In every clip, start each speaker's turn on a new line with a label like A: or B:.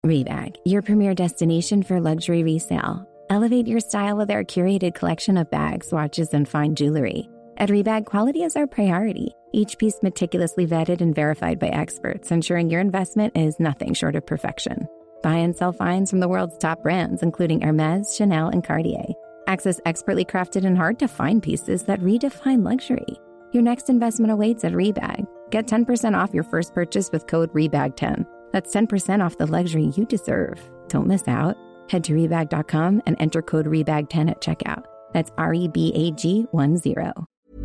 A: Rebag, your premier destination for luxury resale. Elevate your style with our curated collection of bags, watches, and fine jewelry. At Rebag, quality is our priority. Each piece meticulously vetted and verified by experts, ensuring your investment is nothing short of perfection. Buy and sell finds from the world's top brands, including Hermès, Chanel, and Cartier. Access expertly crafted and hard-to-find pieces that redefine luxury. Your next investment awaits at Rebag. Get 10% off your first purchase with code REBAG10. That's 10% off the luxury you deserve. Don't miss out. Head to Rebag.com and enter code REBAG10 at checkout. That's REBAG10.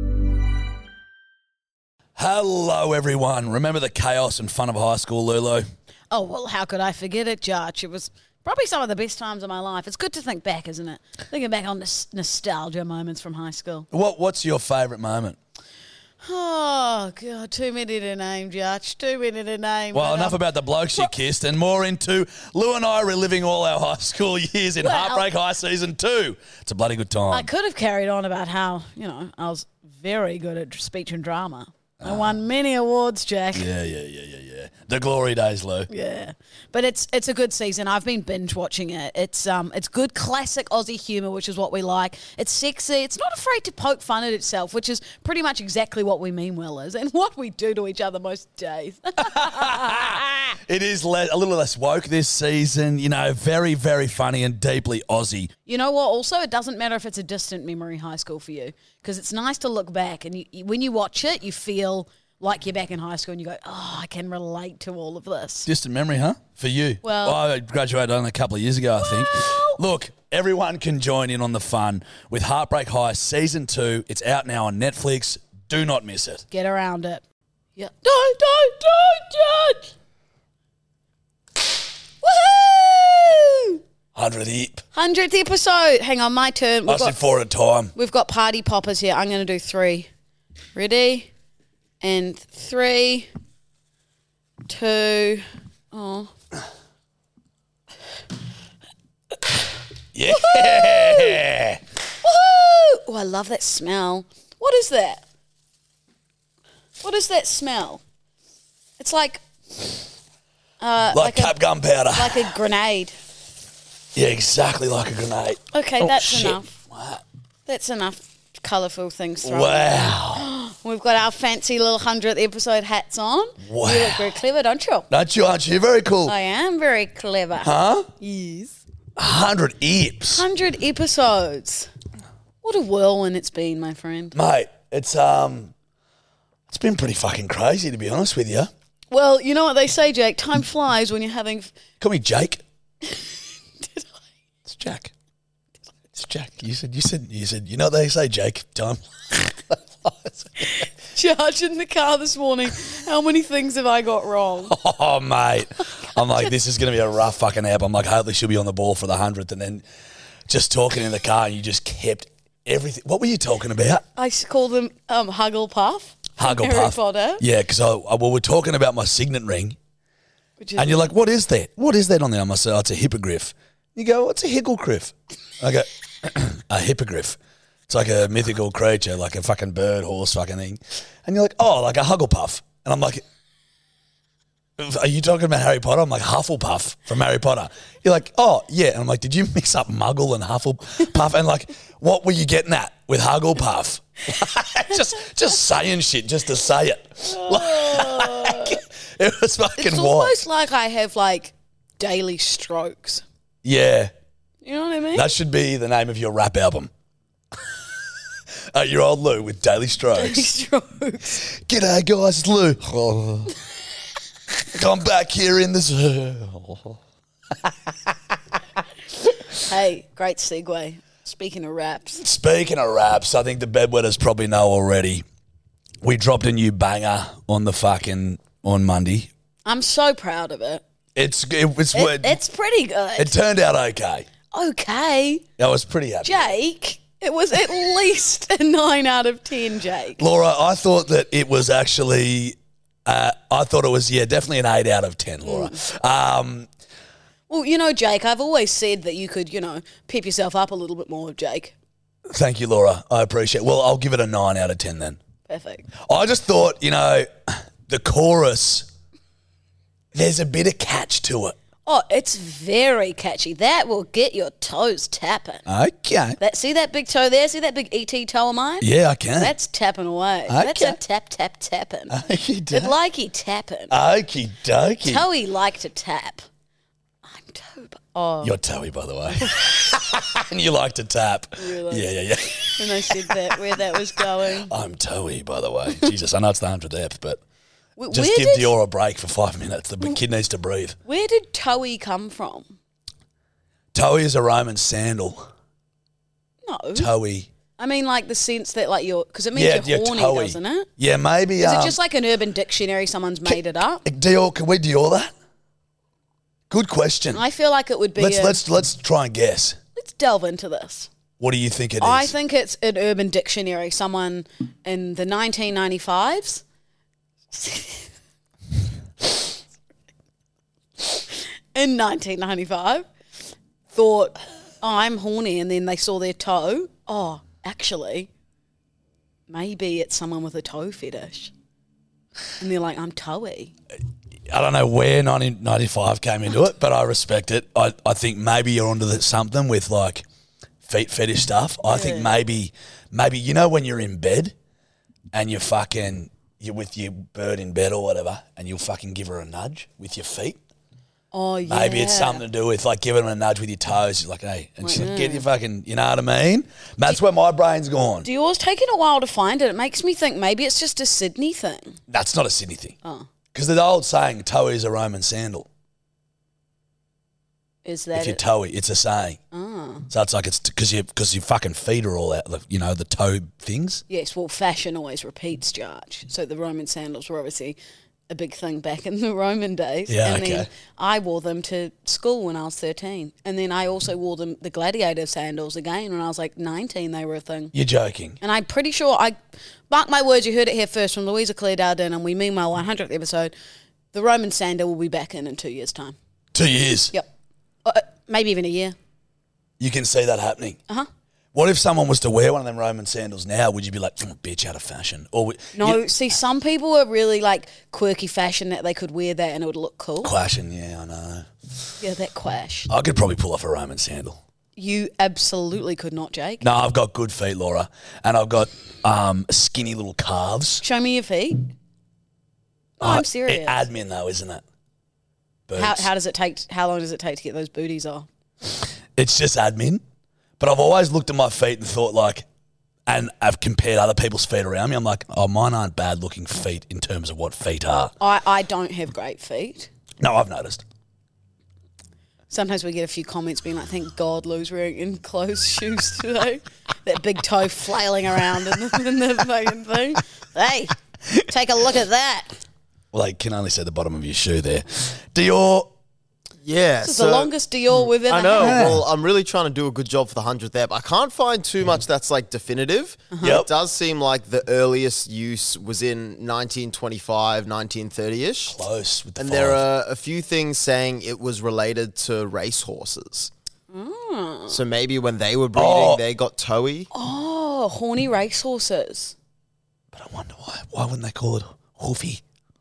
B: Hello, everyone. Remember the chaos and fun of high school, Lulu?
C: Oh, well, how could I forget it, Jarch? It was probably some of the best times of my life. It's good to think back, isn't it? Thinking back on nostalgia moments from high school.
B: What's your favourite moment?
C: Oh, God, too many to name, Jarch. Too many to name.
B: Well, enough about the blokes you kissed and more into Lou and I reliving all our high school years in Heartbreak High Season 2. It's a bloody good time.
C: I could have carried on about how, I was very good at speech and drama. I won many awards, Jack.
B: Yeah. The glory days, Lou.
C: Yeah. But it's a good season. I've been binge watching it. It's good classic Aussie humour, which is what we like. It's sexy. It's not afraid to poke fun at itself, which is pretty much exactly what we mean well is and what we do to each other most days.
B: It is a little less woke this season, very, very funny and deeply Aussie.
C: You know what? Also, it doesn't matter if it's a distant memory high school for you because it's nice to look back and when you watch it, you feel like you're back in high school and you go, oh, I can relate to all of this.
B: Distant memory, huh? For you?
C: Well,
B: I graduated only a couple of years ago, I think. Look, everyone can join in on the fun with Heartbreak High Season 2. It's out now on Netflix. Do not miss it.
C: Get around it. Yeah. Don't. 100th episode. Hang on, my turn.
B: I said 4 at a time.
C: We've got party poppers here. I'm going to do 3. Ready? And 3, 2, oh.
B: Yeah.
C: Woohoo! Oh, I love that smell. What is that? What is that smell? It's like
B: cap gunpowder.
C: Like a grenade.
B: Yeah, exactly like a grenade.
C: Okay, that's
B: shit.
C: enough.
B: What?
C: That's enough colourful things thrown.
B: Wow.
C: We've got our fancy little 100th episode hats on.
B: Wow.
C: You look very clever, don't you?
B: Aren't you? Very cool.
C: I am very clever.
B: Huh?
C: Yes.
B: 100 eps.
C: 100 episodes. What a whirlwind it's been, my friend.
B: Mate, it's been pretty fucking crazy, to be honest with you.
C: Well, you know what they say, Jake. Time flies when you're having...
B: Call me Jake.
C: Did I?
B: It's Jack. It's Jack. You said, you know what they say, Jake? Time.
C: Charge in the car this morning. How many things have I got wrong?
B: Oh, mate. I'm like, this is going to be a rough fucking app. I'm like, hopefully she'll be on the ball for the 100th. And then just talking in the car and you just kept everything. What were you talking about?
C: I call them Hugglepuff.
B: Hugglepuff.
C: Harry Potter.
B: Yeah, because we're talking about my signet ring. And you're like, what is that? What is that on there? I must say, oh, it's a hippogriff. You go, what's a higglegriff? I go, a hippogriff. It's like a mythical creature, like a fucking bird, horse fucking thing. And you're like, oh, like a Hugglepuff. And I'm like, are you talking about Harry Potter? I'm like, Hufflepuff from Harry Potter. You're like, oh, yeah. And I'm like, did you mix up Muggle and Hufflepuff? And like, what were you getting at with Hugglepuff? just saying shit just to say it. Like, it was fucking
C: It's
B: wild.
C: almost like I have like daily strokes.
B: Yeah.
C: You know what I mean?
B: That should be the name of your rap album. Your old Lou with Daily Strokes.
C: Daily strokes.
B: G'day, guys, it's Lou. I'm back here in this.
C: Hey, great segue. Speaking of raps.
B: Speaking of raps, I think the bedwetters probably know already. We dropped a new banger on Monday.
C: I'm so proud of it.
B: It's
C: pretty good.
B: It turned out okay.
C: Okay.
B: I was pretty happy.
C: Jake, it was at least a 9 out of 10, Jake.
B: Laura, I thought that it was actually, definitely an 8 out of 10, Laura.
C: Well, Jake, I've always said that you could, pep yourself up a little bit more, Jake.
B: Thank you, Laura. I appreciate it. Well, I'll give it a 9 out of 10 then.
C: Perfect.
B: I just thought, the chorus, there's a bit of catch to it.
C: Oh, it's very catchy. That will get your toes tapping.
B: Okay.
C: See that big toe there? See that big ET toe of mine?
B: Yeah, I can.
C: That's tapping away.
B: Okay.
C: That's a tapping.
B: Okie
C: It
B: dokie.
C: likey tapping.
B: Okie dokie.
C: Toey like to tap. I'm toe. Oh,
B: You're Toey, by the way. And you like to tap.
C: Really?
B: Yeah.
C: when I said that, where that was going.
B: I'm Toey, by the way. Jesus, I know it's the 100th ep, but just
C: Where
B: give
C: did-
B: Dior a break for 5 minutes. The kid needs to breathe.
C: Where did Toey come from?
B: Toey is a Roman sandal.
C: No.
B: Toey.
C: I mean, like the sense that, like, because it means you're horny,
B: Toey.
C: doesn't it?
B: Yeah, maybe.
C: Is it just like an Urban Dictionary? Someone's made it up.
B: Dior? Can we Dior that? Good question.
C: I feel like it would be.
B: Let's try and guess.
C: Let's delve into this.
B: What do you think it is?
C: I think it's an Urban Dictionary. Someone in the 1995s. In 1995, thought, I'm horny, and then they saw their toe. Oh, actually, maybe it's someone with a toe fetish. And they're like, I'm toey.
B: I don't know where 1995 came into it, but I respect it. I think maybe you're onto something with like feet fetish stuff. I think maybe you know when you're in bed and you're with your bird in bed or whatever, and you'll fucking give her a nudge with your feet.
C: Oh, yeah.
B: Maybe it's something to do with like giving her a nudge with your toes. You're like, hey, and she's like, get your fucking, you know what I mean? That's where my brain's gone.
C: Dior's taken a while to find it. It makes me think maybe it's just a Sydney thing.
B: That's not a Sydney thing.
C: Oh.
B: Because the old saying, toe is a Roman sandal.
C: Is that
B: If you're
C: it?
B: toey, it's a saying.
C: Oh.
B: So it's like it's because your fucking feet are all out, the toe things.
C: Yes, well, fashion always repeats, Jarge. So the Roman sandals were obviously a big thing back in the Roman days.
B: Yeah,
C: and then
B: okay.
C: I wore them to school when I was 13. And then I also wore the gladiator sandals again when I was like 19. They were a thing.
B: You're joking.
C: And I'm pretty sure, mark my words, you heard it here first from Louisa Claire Dardenne, and we mean my 100th episode. The Roman sandal will be back in 2 years' time.
B: 2 years.
C: Yep. Maybe even a year.
B: You can see that happening.
C: Uh-huh.
B: What if someone was to wear one of them Roman sandals now? Would you be like, bitch, out of fashion? Or
C: No, see, some people are really like quirky fashion that they could wear that and it would look cool.
B: Quashing, yeah, I know.
C: Yeah, that quash.
B: I could probably pull off a Roman sandal.
C: You absolutely could not, Jake.
B: No, I've got good feet, Laura, and I've got skinny little calves.
C: Show me your feet. Oh, I'm serious.
B: Admin though, isn't it?
C: How does it take? How long does it take to get those booties off?
B: It's just admin. But I've always looked at my feet and thought like, and I've compared other people's feet around me. I'm like, oh, mine aren't bad looking feet in terms of what feet are.
C: I don't have great feet.
B: No, I've noticed.
C: Sometimes we get a few comments being like, thank God Lou's wearing enclosed shoes today. That big toe flailing around in the fucking thing. Hey, take a look at that.
B: Well, they can only see the bottom of your shoe there. Dior,
D: Yeah.
C: This is the longest Dior we've ever
D: I know.
C: had.
D: Well, I'm really trying to do a good job for the 100th ep. I can't find too much that's like definitive.
B: Yep.
D: It does seem like the earliest use was in 1925, 1930-ish.
B: close with the
D: And
B: five.
D: there are a few things saying it was related to racehorses. So maybe when they were breeding, they got toey.
C: Oh, horny racehorses.
B: But I wonder why. Why wouldn't they call it hoofy?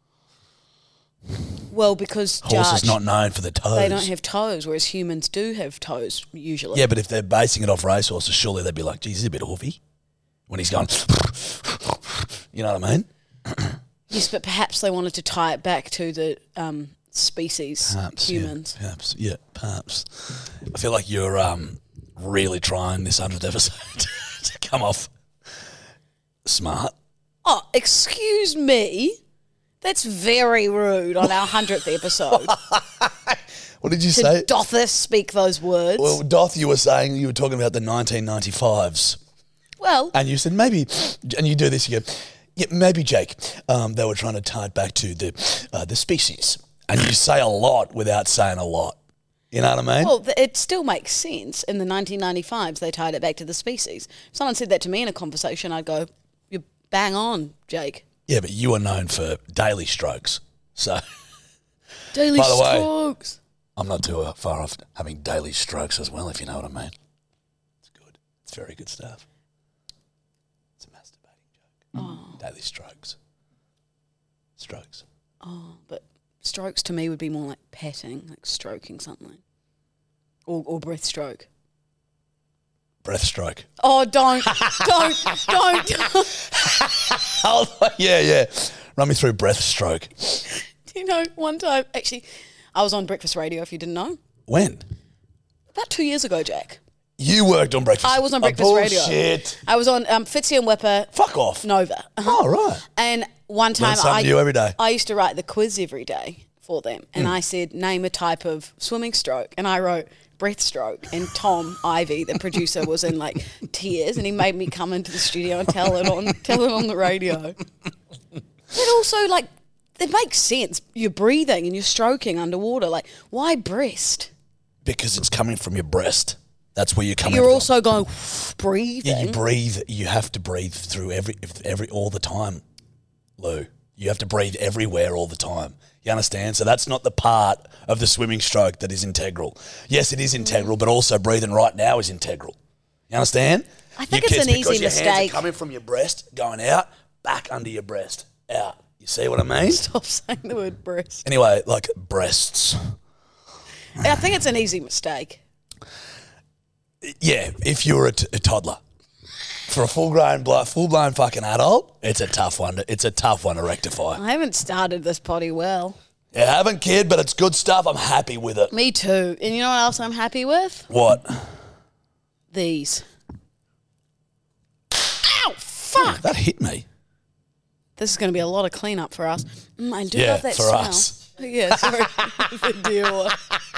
C: Well, because
B: Horses
C: Judge,
B: not known for their toes.
C: they don't have toes, whereas humans do have toes usually.
B: Yeah, but if they're basing it off racehorses, surely they'd be like, geez, he's a bit hoofy. When he's going, you know what I mean?
C: Yes, but perhaps they wanted to tie it back to the species,
B: Perhaps,
C: humans.
B: Yeah, perhaps. I feel like you're really trying this 100th episode to come off smart.
C: Oh, excuse me. That's very rude on our 100th episode.
B: What did you
C: to
B: say?
C: doth us speak those words.
B: Well, Doth, you were saying you were talking about the 1995s.
C: Well,
B: And you said maybe, and you do this, you go, yeah, maybe, Jake, they were trying to tie it back to the species. And you say a lot without saying a lot. You know what I mean?
C: well, it still makes sense. In the 1995s, they tied it back to the species. If someone said that to me in a conversation, I'd go, you're bang on, Jake.
B: Yeah, but you are known for daily strokes. So
C: Daily
B: By the way-
C: strokes.
B: I'm not too far off having daily strokes as well, if you know what I mean. It's good. It's very good stuff. It's a masturbating joke. Daily strokes. Strokes.
C: Oh, but Strokes to me would be more like patting, like stroking something. Or breaststroke.
B: Breaststroke.
C: Oh, don't.
B: Yeah. Run me through breaststroke.
C: Do you know, one time, actually, I was on breakfast radio, if you didn't know.
B: When?
C: About 2 years ago, Jack.
B: You worked on breakfast.
C: I was on breakfast radio.
B: Bullshit.
C: I was on Fitzy and Whipper.
B: Fuck off.
C: Nova.
B: Oh, right.
C: And one time
B: something new every day.
C: I used to write the quiz every day for them. And I said, name a type of swimming stroke. And I wrote breaststroke. And Tom Ivy, the producer, was in like tears, and he made me come into the studio and tell it on the radio. But also, like, it makes sense. You're breathing and you're stroking underwater. Like, why breast?
B: Because it's coming from your breast. That's where you're coming
C: You're
B: from.
C: also going breathing.
B: Yeah, you breathe. You have to breathe through every all the time, Lou. You have to breathe everywhere all the time. You understand? So that's not the part of the swimming stroke that is integral. Yes, it is integral, but also breathing right now is integral. You understand?
C: I think it's an easy
B: because your
C: mistake.
B: hands are coming from your breast, going out, back under your breast, out. You see what I mean?
C: Stop saying the word breast.
B: Anyway, like breasts.
C: I think it's an easy mistake.
B: Yeah, if you're a toddler. For a full-blown fucking adult, it's a tough one. It's a tough one to rectify.
C: I haven't started this potty well.
B: You haven't, kid, but it's good stuff. I'm happy with it.
C: Me too. And you know what else I'm happy with?
B: What?
C: These. Ow! Fuck!
B: That hit me.
C: This is going to be a lot of cleanup for us. I do
B: Yeah,
C: love that
B: for
C: smell.
B: us.
C: Yeah, sorry. The deal.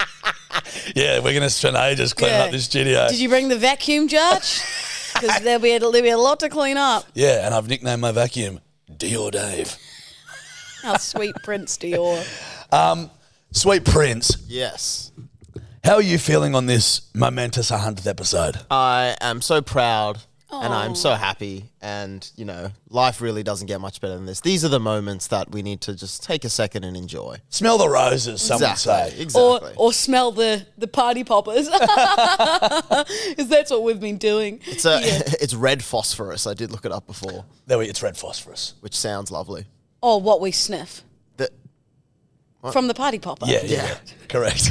B: Yeah, we're going to spend ages cleaning
C: Yeah.
B: up this studio.
C: Did you bring the vacuum, Judge? Because there'll be a lot to clean up.
B: Yeah, and I've nicknamed my vacuum Dior Dave.
C: Our sweet Prince Dior.
B: Sweet Prince,
D: Yes.
B: how are you feeling on this momentous 100th episode?
D: I am so proud and I'm so happy. And, you know, life really doesn't get much better than this. These are the moments that we need to just take a second and enjoy.
B: Smell the roses, some would say.
D: Exactly.
C: Or smell the party poppers. Because that's what we've been doing.
D: It's red phosphorus. I did look it up before,
B: It's red phosphorus.
D: which sounds lovely.
C: Or what we sniff.
D: The,
C: From the party popper.
B: Yeah. Correct.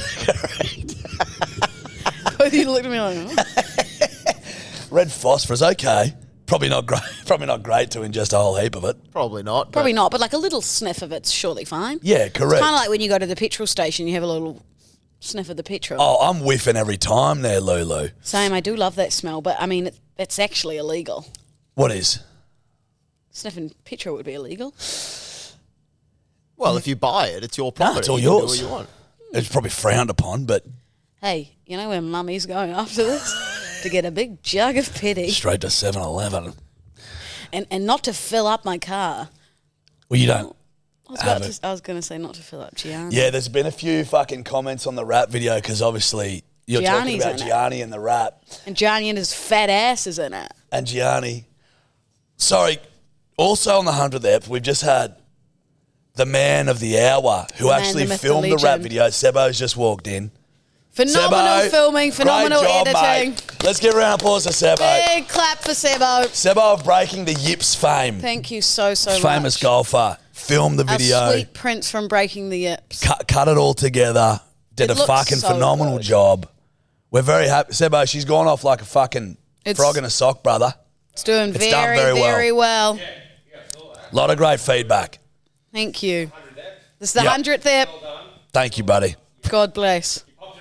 C: Both of you looked at me like, oh.
B: Red phosphorus, okay. Probably not great. Probably not great to ingest a whole heap of it.
D: probably not.
C: Probably not, but like a little sniff of it's surely fine.
B: Yeah, correct.
C: Kind of like when you go to the petrol station, you have a little sniff of the petrol.
B: Oh, I'm whiffing every time there, Lulu.
C: Same, I do love that smell, but I mean, it's actually illegal.
B: What is?
C: Sniffing petrol would be illegal.
D: Well, if you buy it, it's your property.
B: it's all
D: You can do
B: yours.
D: what you want.
B: It's probably frowned upon, but
C: Hey, you know where mummy's going after this? To get a big jug of pity.
B: straight to 7-Eleven.
C: And not to fill up my car.
B: Well, you don't.
C: I was going to say not to fill up Gianni.
B: Yeah, there's been a few fucking comments on the rap video because obviously you're
C: Gianni's
B: talking about
C: in it.
B: Gianni and the rap.
C: And Gianni and his fat ass is in it.
B: And Gianni. Sorry, also on the 100th ep, we've just had the man of the hour who
C: man,
B: actually
C: the myth, the
B: filmed the rap
C: legend.
B: video. Sebo's just walked in.
C: Phenomenal
B: Sebo,
C: filming, phenomenal
B: great job,
C: editing.
B: mate. Let's give a round of applause to Sebo.
C: Big clap for Sebo.
B: Sebo of Breaking the Yips fame.
C: Thank you so much.
B: Famous golfer. Filmed the video.
C: Our sweet prince from Breaking the Yips.
B: Cut it all together. Did
C: It
B: a
C: looks
B: fucking
C: so
B: phenomenal
C: good.
B: job. We're very happy. Sebo, she's gone off like a fucking frog in a sock, brother.
C: It's doing
B: It's done very well.
C: very well.
B: A lot of great feedback.
C: Thank you. This is the
B: Yep.
C: 100th ep.
B: Thank you, buddy.
C: God bless.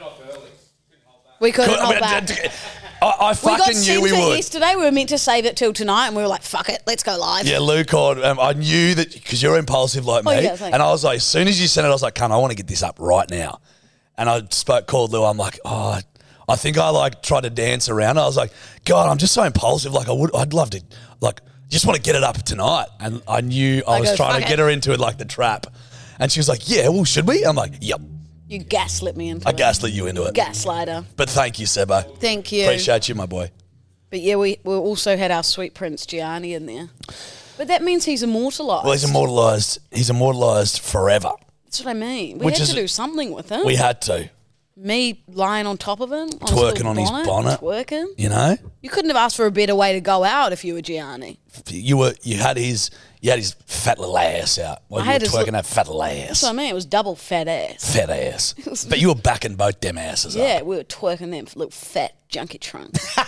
C: We couldn't hold back.
B: I
C: We got
B: fucking
C: sent
B: knew we
C: it
B: would.
C: yesterday. We were meant to save it till tonight, and we were like, "Fuck it, let's go live."
B: Yeah, Lou called. I knew that because you're impulsive like me.
C: yeah, thanks.
B: And I was like, as soon as you sent it, I was like, "Cunt, I want to get this up right now." And I called Lou. I'm like, "Oh, I think I like tried to dance around." I was like, "God, I'm just so impulsive. Like, I'd love to, like, just want to get it up tonight." And I knew I was
C: go,
B: trying
C: "Fuck
B: to
C: it."
B: get her into it like the trap. And she was like, "Yeah, well, should we?" I'm like, "Yep."
C: You gaslit me into
B: I
C: it.
B: gaslit you into it.
C: Gaslighter.
B: But thank you, Sebo.
C: Thank you.
B: Appreciate you, my boy.
C: But yeah, we also had our sweet prince Gianni in there. But that means he's immortalised.
B: Well, he's immortalised. He's immortalised forever.
C: That's what I mean. We
B: Which
C: had
B: is-
C: to do something with him.
B: We had to.
C: Me lying on top of him,
B: Twerking on his bonnet.
C: Twerking.
B: You know?
C: You couldn't have asked for a better way to go out if you were Gianni.
B: You had his fat little ass out while you were twerking that fat little ass.
C: That's what I mean. It was double fat ass.
B: Fat ass. But you were backing both them asses up.
C: Yeah, we were twerking them little fat junkie trunks.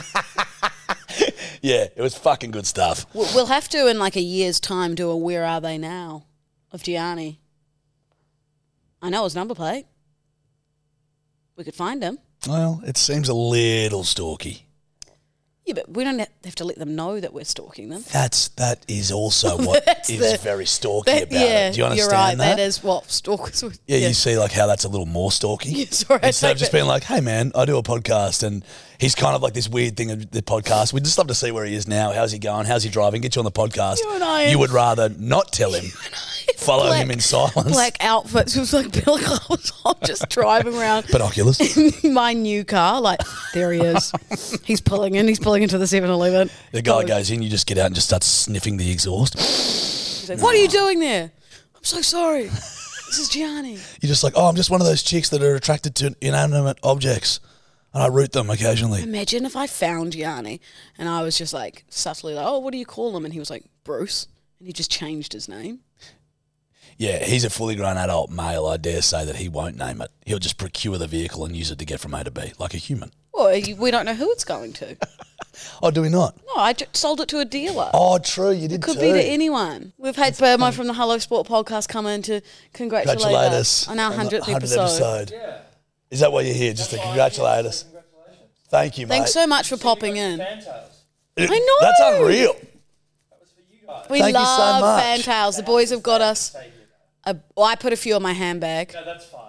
B: Yeah, it was fucking good stuff.
C: We'll have to, in like a year's time, do a Where Are They Now of Gianni. I know his number plate. We could find him.
B: Well, it seems a little stalky.
C: Yeah, but we don't have to let them know that we're stalking them.
B: That is also what is very stalky about it. Do you understand
C: you're right.
B: that?
C: That is what stalkers would.
B: Yeah, you see like how that's a little more stalky.
C: Yeah, sorry,
B: Instead of just being like, hey man, I do a podcast and he's kind of like this weird thing of the podcast. We'd just love to see where he is now. How's he going? How's he driving? Get you on the podcast. You would rather not tell him. Follow him in silence.
C: Black outfits. It was like Billy I'm just driving around.
B: Binoculars.
C: In my new car. Like, there he is. He's pulling in. He's pulling into the 7-Eleven.
B: The guy goes in, you just get out and just start sniffing the exhaust.
C: He's like, what are you doing there? I'm so sorry. This is Gianni.
B: You're just like, oh, I'm just one of those chicks that are attracted to inanimate objects. And I root them occasionally.
C: Imagine if I found Gianni and I was just like subtly like, oh, what do you call him? And he was like, Bruce. And he just changed his name.
B: Yeah, he's a fully grown adult male. I dare say that he won't name it. He'll just procure the vehicle and use it to get from A to B, like a human.
C: Well, we don't know who it's going to.
B: Oh, do we not?
C: No, I sold it to a dealer.
B: Oh, true, you did
C: It could
B: too.
C: be to anyone. We've had Burmo from the Hello Sport podcast come in to congratulate us on our 100th episode.
B: Yeah. Is that why you're here, just to congratulate us? Thank you, mate.
C: Thanks so much for popping in. I know.
B: That's unreal.
C: We
B: Thank you so
C: love
B: much.
C: Fantails. The boys have got us. I put a few in my handbag.
E: No, that's fine.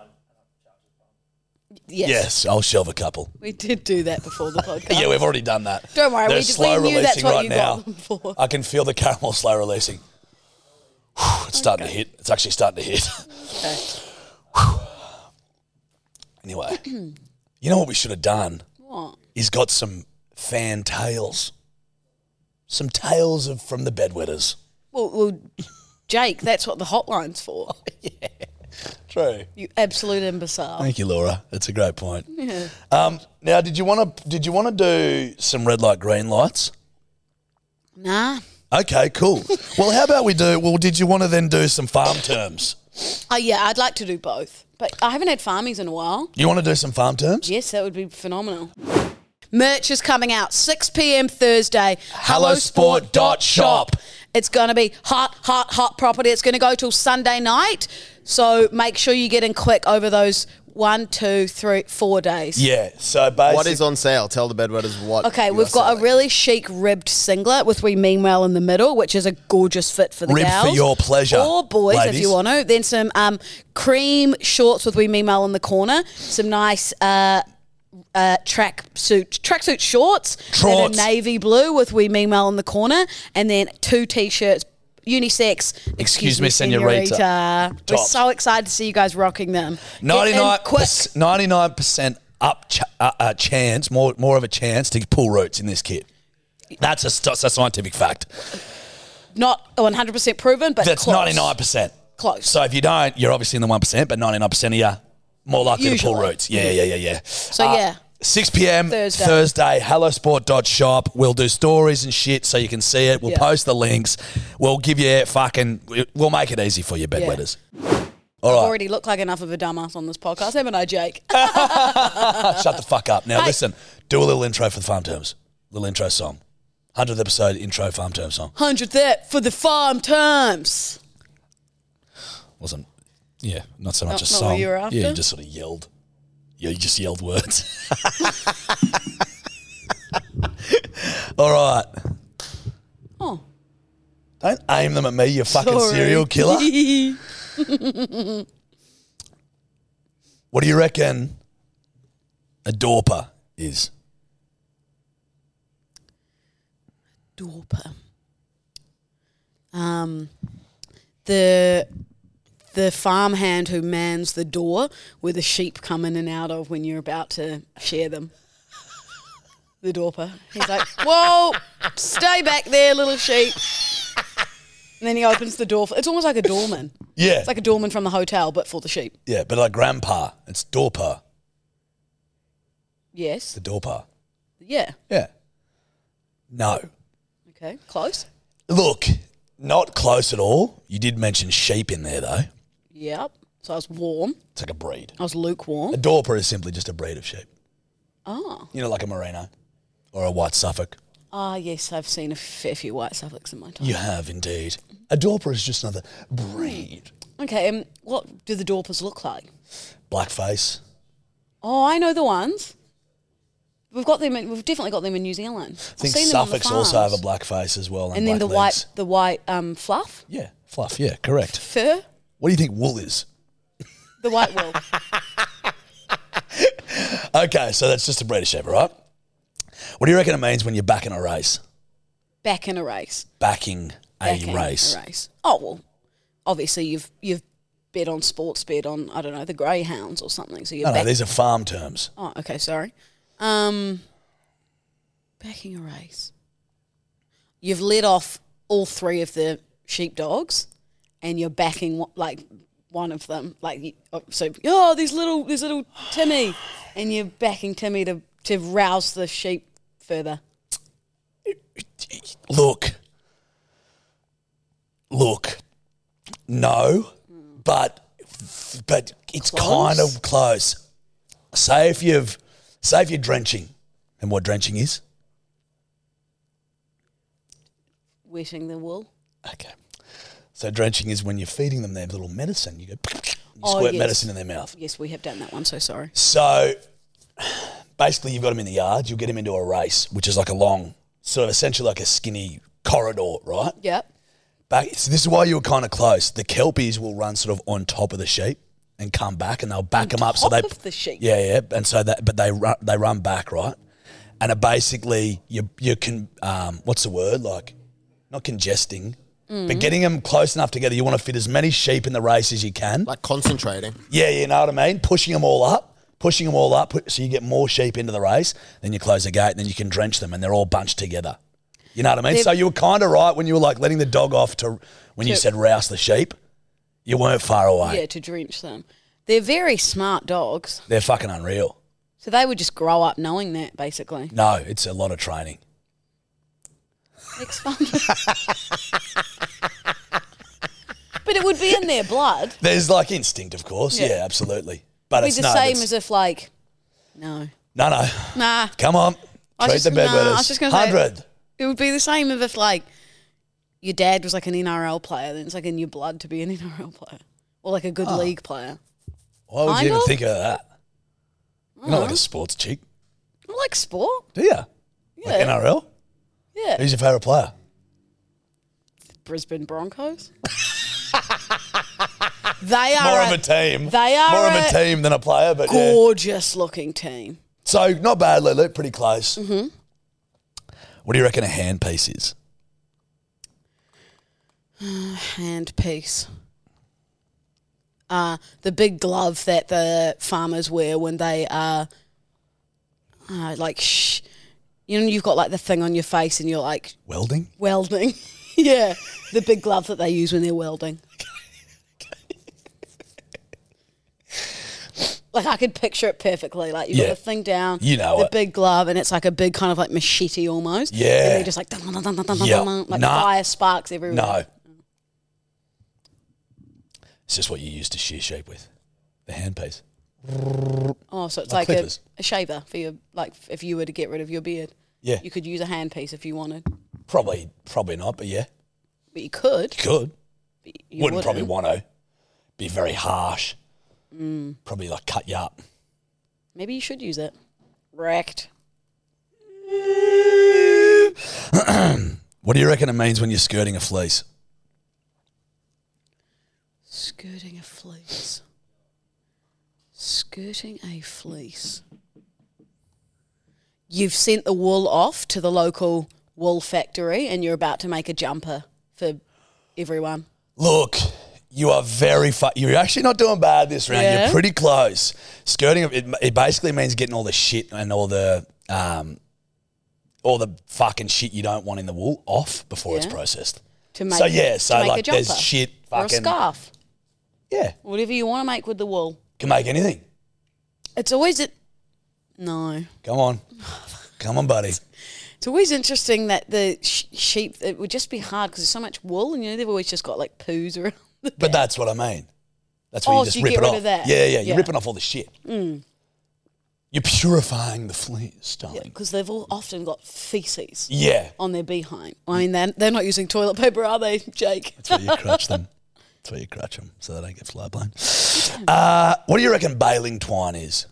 C: Yes.
B: I'll shelve a couple.
C: We did do that before the podcast.
B: Yeah, we've already done that.
C: Don't worry,
B: They're
C: we
B: slow
C: knew that's
B: releasing
C: what
B: right
C: you
B: now.
C: got them for.
B: I can feel the caramel slow releasing. It's starting to hit. It's actually starting to hit.
C: Okay.
B: Anyway, you know what we should have done?
C: What?
B: Is got some fan tales. Some tales from the bedwetters.
C: Well, Jake, that's what the hotline's for.
B: Yeah, true.
C: You absolute imbecile.
B: Thank you, Laura. That's a great point. Yeah. Now, did you want to do some red light, green lights?
C: Nah.
B: Okay, cool. Well, how about we do? Well, did you want to then do some farm terms?
C: Oh yeah, I'd like to do both, but I haven't had farmies in a while.
B: You want to do some farm terms?
C: Yes, that would be phenomenal. Merch is coming out 6 p.m. Thursday.
B: Hellosport.shop.
C: It's going to be hot property. It's going to go till Sunday night. So make sure you get in quick over those 1, 2, 3, 4 days.
B: Yeah. So basically,
D: What is on sale? Tell the bedwetters what.
C: Okay,
D: you
C: we've
D: are
C: got
D: selling.
C: a really chic ribbed singlet with We Mean Well in the middle, which is a gorgeous fit for the
B: Ribbed
C: gals.
B: for your pleasure,
C: Or boys, if
B: ladies.
C: you want to. Then some cream shorts with We Mean Well in the corner. Some nice tracksuit shorts in a navy blue with We Mean Well in the corner. And then 2 T-shirts, unisex.
B: Excuse me, senorita.
C: We're
B: Tops.
C: so excited to see you guys rocking them.
B: 99% up chance, more of a chance to pull roots in this kit. That's a scientific fact.
C: Not 100% proven, but
B: That's
C: close.
B: 99%.
C: Close.
B: So if you don't, you're obviously in the 1%, but 99% of you more likely to pull
C: Usually.
B: roots. Yeah.
C: So yeah.
B: 6 p.m.
C: Thursday.
B: hellosport.shop. We'll do stories and shit so you can see it. We'll post the links. We'll give you we'll make it easy for you, bedwetters. All right.
C: I've already looked like enough of a dumbass on this podcast, haven't I, Jake?
B: Shut the fuck up. Now
C: Hey.
B: listen, do a little intro for the farm terms. Little intro song. 100th episode intro farm term song.
C: 100th ep for the farm terms.
B: Wasn't, not so much a
C: Not
B: song.
C: what you were after?
B: Yeah, you just sort of yelled. Yeah, you just yelled words. All right.
C: Oh.
B: Don't aim them at me, you fucking
C: Sorry.
B: serial killer. What do you reckon a dorper is?
C: Dorper. The farmhand who mans the door where the sheep come in and out of when you're about to share them. The dorper. He's like, whoa, stay back there, little sheep. And then he opens the door. It's almost like a doorman.
B: Yeah.
C: It's like a doorman from the hotel, but for the sheep.
B: Yeah, but like grandpa, it's dorper.
C: Yes.
B: The Dorper.
C: Yeah.
B: Yeah. No.
C: Okay. Close.
B: Look, not close at all. You did mention sheep in there, though.
C: Yep. So I was warm.
B: It's like a breed.
C: I was lukewarm.
B: A Dorper is simply just a breed of sheep.
C: Oh.
B: You know, like a Merino or a White Suffolk.
C: Ah, yes. I've seen a fair few white Suffolks in my time.
B: You have indeed. A Dorper is just another breed.
C: Okay. What do the Dorpers look like?
B: Blackface.
C: Oh, I know the ones. We've got them. We've definitely got them in New Zealand.
B: I think Suffolks also have a blackface as well.
C: And then the
B: black legs.
C: white fluff.
B: Yeah, fluff. Yeah, correct.
C: Fur.
B: What do you think wool is?
C: The white wool.
B: Okay, so that's just a breed of sheep, right? What do you reckon it means when you're backing a race?
C: Back in a race.
B: Backing a race.
C: A race. Oh well, obviously you've bet on sports bet on I don't know the greyhounds or something. So you're
B: No, these are farm terms.
C: Oh, okay, sorry. Backing a race. You've let off all three of the sheepdogs, and you're backing like one of them. There's little Timmy, and you're backing Timmy to rouse the sheep further.
B: Look, no, but it's kind of close. Say if you're drenching, and what drenching is?
C: Wetting the wool.
B: Okay. So drenching is when you're feeding them their little medicine. You squirt medicine in their mouth.
C: Yes, we have done that one, so sorry.
B: So basically you've got them in the yard. You'll get them into a race, which is like a long, sort of essentially like a skinny corridor, right?
C: Yep.
B: So this is why you were kind of close. The Kelpies will run sort of on top of the sheep and come back, and they'll back them up. So they
C: of the sheep.
B: Yeah. And so they run back, right? And it basically you can what's the word, like not congesting, but getting them close enough together. You want to fit as many sheep in the race as you can.
D: Like concentrating.
B: Yeah, you know what I mean? Pushing them all up so you get more sheep into the race. Then you close the gate, and then you can drench them, and they're all bunched together. You know what I mean? So you were kind of right when you were like letting the dog off when you said rouse the sheep. You weren't far away.
C: Yeah, to drench them. They're very smart dogs.
B: They're fucking unreal.
C: So they would just grow up knowing that, basically.
B: No, it's a lot of training.
C: It's fun. But it would be in their blood.
B: There's like instinct, of course. Yeah, absolutely. But
C: It'd be the same as if like, no.
B: No.
C: Nah.
B: Come on. Treat the bedwetters.
C: I was just going to say.
B: 100.
C: It would be the same if like your dad was like an NRL player, then it's like in your blood to be an NRL player. Or like a good league player.
B: Why would you even think of that? You're not like
C: Uh-huh.
B: a sports chick.
C: I like sport.
B: Do you?
C: Yeah.
B: Like NRL?
C: Yeah.
B: Who's your favourite player?
C: Brisbane Broncos. They are
B: More of a team.
C: They are
B: More of a team than a player, but yeah.
C: gorgeous looking team.
B: So not bad, Lulu. Pretty close. Mm-hmm. What do you reckon a handpiece is?
C: Handpiece. The big glove that the farmers wear when they are you've got like the thing on your face and you're like
B: Welding?
C: welding. Yeah, the big glove that they use when they're welding. Like I could picture it perfectly. Like you've got the thing down, the big glove, and it's like a big kind of like machete almost.
B: Yeah.
C: And they're just like, dun, dun, dun, dun, dun,
B: Yeah.
C: dun, like
B: Nah.
C: fire sparks everywhere.
B: No. It's just what you use to shear sheep with. The handpiece.
C: Oh, so it's
B: Like
C: like
B: clippers.
C: a shaver for your, like if you were to get rid of your beard.
B: Yeah.
C: You could use a handpiece if you wanted.
B: Probably not, but yeah.
C: But you could.
B: You could.
C: But you
B: Wouldn't probably want to. Be very harsh. Probably like cut you up.
C: Maybe you should use it. Wrecked.
B: What do you reckon it means when you're skirting a fleece?
C: Skirting a fleece. Skirting a fleece. You've sent the wool off to the local wool factory and you're about to make a jumper for everyone.
B: Look, you are very you're actually not doing bad this round.
C: Yeah.
B: You're pretty close. Skirting, it basically means getting all the shit and all the fucking shit you don't want in the wool off before it's processed.
C: To make,
B: So yeah,
C: to make
B: like
C: a jumper.
B: there's shit
C: Or a
B: fucking
C: scarf.
B: Yeah,
C: Whatever you want to make with the wool.
B: can make anything.
C: It's always No.
B: Come on. Come on, buddy.
C: It's always interesting that the sheep, it would just be hard because there's so much wool and, they've always just got like poos around the
B: But that's what I mean. That's where you just
C: so you
B: rip
C: get
B: it
C: rid
B: off.
C: of that.
B: Yeah, you're
C: Yeah.
B: ripping off all the shit. You're purifying the fleas, darling.
C: Because they've all often got feces
B: Yeah.
C: on their behind. I mean, they're not using toilet paper, are they, Jake?
B: That's where you crutch them. That's where you crutch them so they don't get fly blown. What do you reckon baling twine is?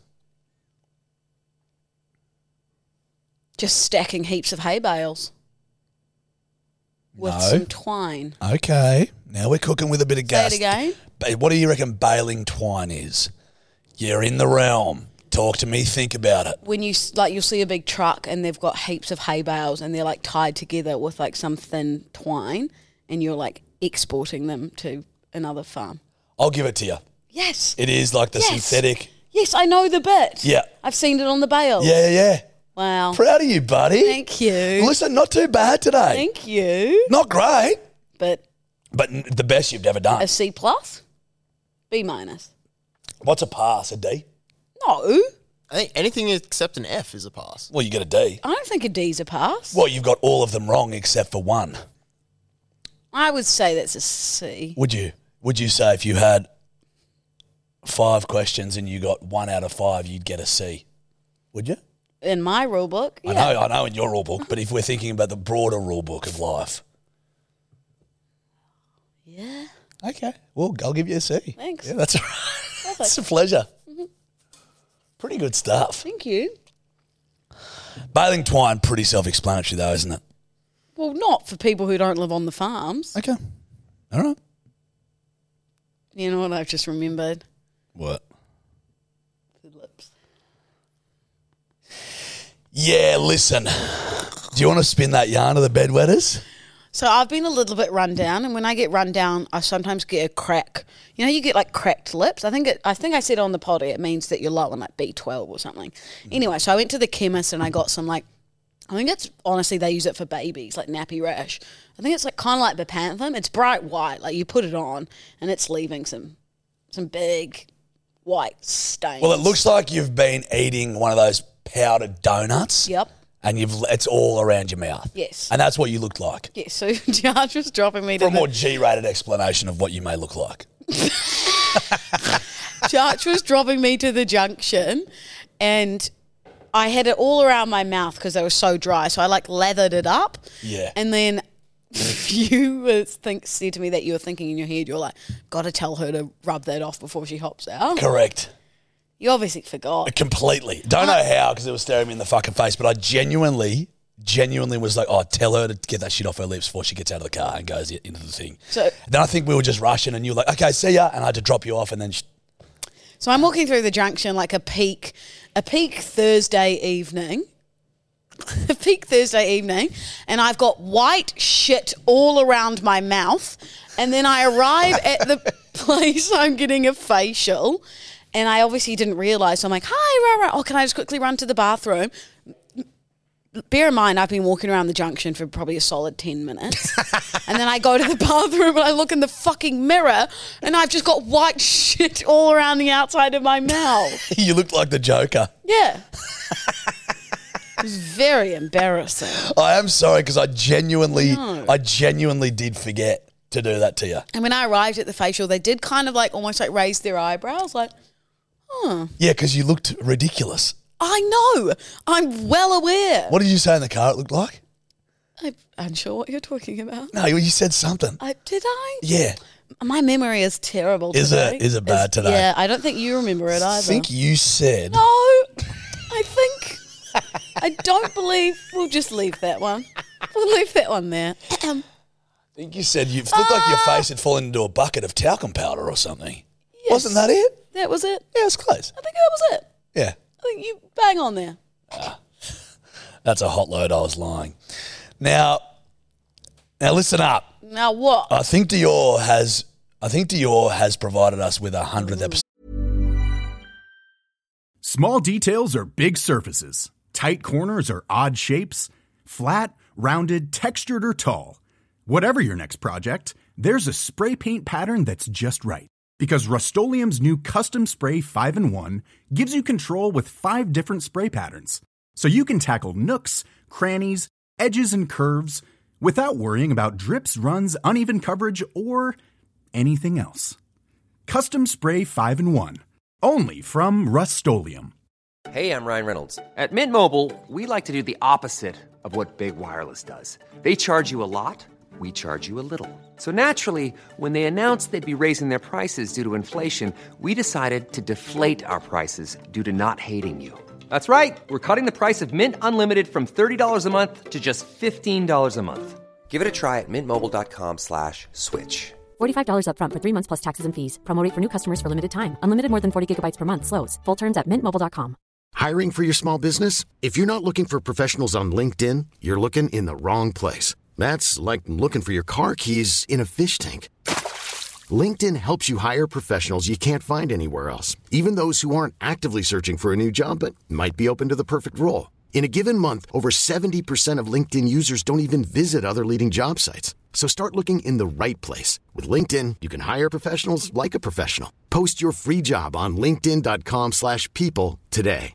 C: Just stacking heaps of hay bales with
B: No.
C: some twine.
B: Okay. Now we're cooking with a bit of
C: Say
B: gas.
C: it again.
B: What do you reckon baling twine is? You're in the realm. Talk to me. Think about it.
C: When you'll see a big truck and they've got heaps of hay bales and they're like tied together with like some thin twine and you're like exporting them to another farm.
B: I'll give it to you.
C: Yes.
B: It is like the
C: Yes.
B: synthetic.
C: Yes, I know the bit.
B: Yeah.
C: I've seen it on the bales.
B: Yeah.
C: Wow.
B: Proud of you, buddy.
C: Thank you.
B: Listen, not too bad today.
C: Thank you.
B: Not great,
C: But
B: but the best you've ever done.
C: a C plus? B minus?
B: What's a pass? A D?
C: No.
D: I think anything except an F is a pass.
B: Well, you get a D.
C: I don't think a D's a pass.
B: Well, you've got all of them wrong except for one.
C: I would say that's a C.
B: Would you? Would you say if you had 5 questions and you got 1 out of 5, you'd get a C? Would you?
C: In my rule book, yeah.
B: I know in your rule book, but if we're thinking about the broader rule book of life.
C: Yeah.
B: Okay. Well, I'll give you a C.
C: Thanks.
B: Yeah, that's all right. It's a pleasure. Pretty good stuff.
C: Thank you.
B: Baling twine, pretty self-explanatory though, isn't it?
C: Well, not for people who don't live on the farms.
B: Okay. All right.
C: You know what I've just remembered?
B: What?
C: The lips.
B: Yeah, listen. Do you want to spin that yarn of the bedwetters?
C: So I've been a little bit run down, and when I get run down, I sometimes get a crack. You know, you get like cracked lips. I think I said on the potty it means that you're low on like B12 or something. Anyway, so I went to the chemist and I got some like, I think it's honestly they use it for babies, like nappy rash. I think it's like kind of like Bepanthen. It's bright white, like you put it on and it's leaving some big white stains.
B: Well, it looks like you've been eating one of those powdered donuts.
C: Yep.
B: And it's all around your mouth.
C: Yes.
B: And that's what you look like.
C: Yeah, so Josh was dropping me
B: For
C: to
B: a more G-rated explanation of what you may look like.
C: Josh was dropping me to the junction and I had it all around my mouth because they were so dry. So I like lathered it up.
B: Yeah.
C: And then you said to me that you were thinking in your head, you're like, got to tell her to rub that off before she hops out.
B: Correct.
C: You obviously forgot.
B: Completely. Don't know how because it was staring me in the fucking face, but I genuinely was like, oh, tell her to get that shit off her lips before she gets out of the car and goes into the thing.
C: So
B: then I think we were just rushing and you were like, okay, see ya. And I had to drop you off and then
C: So I'm walking through the junction like a peak Thursday evening. A peak Thursday evening, and I've got white shit all around my mouth. And then I arrive at the place I'm getting a facial, and I obviously didn't realise. So I'm like, hi, rah, rah. Oh, can I just quickly run to the bathroom? Bear in mind, I've been walking around the junction for probably a solid 10 minutes. And then I go to the bathroom and I look in the fucking mirror and I've just got white shit all around the outside of my mouth.
B: you looked like the Joker.
C: Yeah. It was very embarrassing.
B: I am sorry because I genuinely did forget to do that to you.
C: And when I arrived at the facial, they did kind of like almost like raise their eyebrows like,
B: Yeah, because you looked ridiculous.
C: I know. I'm well aware.
B: What did you say in the car it looked like?
C: I'm unsure what you're talking about.
B: No, you said something.
C: Did I?
B: Yeah.
C: My memory is terrible
B: Is
C: today.
B: it bad today?
C: Yeah, I don't think you remember it either.
B: I think you said.
C: No, I think... I don't believe... We'll just leave that one. We'll leave that one there.
B: I think you said you looked like your face had fallen into a bucket of talcum powder or something.
C: Yes.
B: Wasn't that it?
C: That was it?
B: Yeah, it's close.
C: I think that was it.
B: Yeah.
C: I think you bang on there.
B: That's a hot load. I was lying. Now listen up.
C: Now what?
B: I think Dior has provided us with 100th episode.
E: Small details are big surfaces. Tight corners are odd shapes. Flat, rounded, textured, or tall. Whatever your next project, there's a spray paint pattern that's just right. Because Rust-Oleum's new Custom Spray 5-in-1 gives you control with 5 different spray patterns. So you can tackle nooks, crannies, edges, and curves without worrying about drips, runs, uneven coverage, or anything else. Custom Spray 5-in-1. Only from Rust-Oleum.
F: Hey, I'm Ryan Reynolds. At Mint Mobile, we like to do the opposite of what Big Wireless does. They charge you a lot, we charge you a little. So naturally, when they announced they'd be raising their prices due to inflation, we decided to deflate our prices due to not hating you. That's right. We're cutting the price of Mint Unlimited from $30 a month to just $15 a month. Give it a try at mintmobile.com/switch.
G: $45 up front for 3 months plus taxes and fees. Promo rate for new customers for limited time. Unlimited more than 40 gigabytes per month. Slows full terms at mintmobile.com.
H: Hiring for your small business? If you're not looking for professionals on LinkedIn, you're looking in the wrong place. That's like looking for your car keys in a fish tank. LinkedIn helps you hire professionals you can't find anywhere else, even those who aren't actively searching for a new job but might be open to the perfect role. In a given month, over 70% of LinkedIn users don't even visit other leading job sites. So start looking in the right place. With LinkedIn, you can hire professionals like a professional. Post your free job on linkedin.com/people today.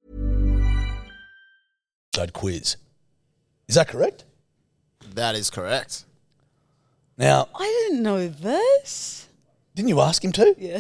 B: Quiz. Is that correct?
D: That is correct.
B: Now,
C: I didn't know this.
B: didn't you ask him to?
C: Yeah.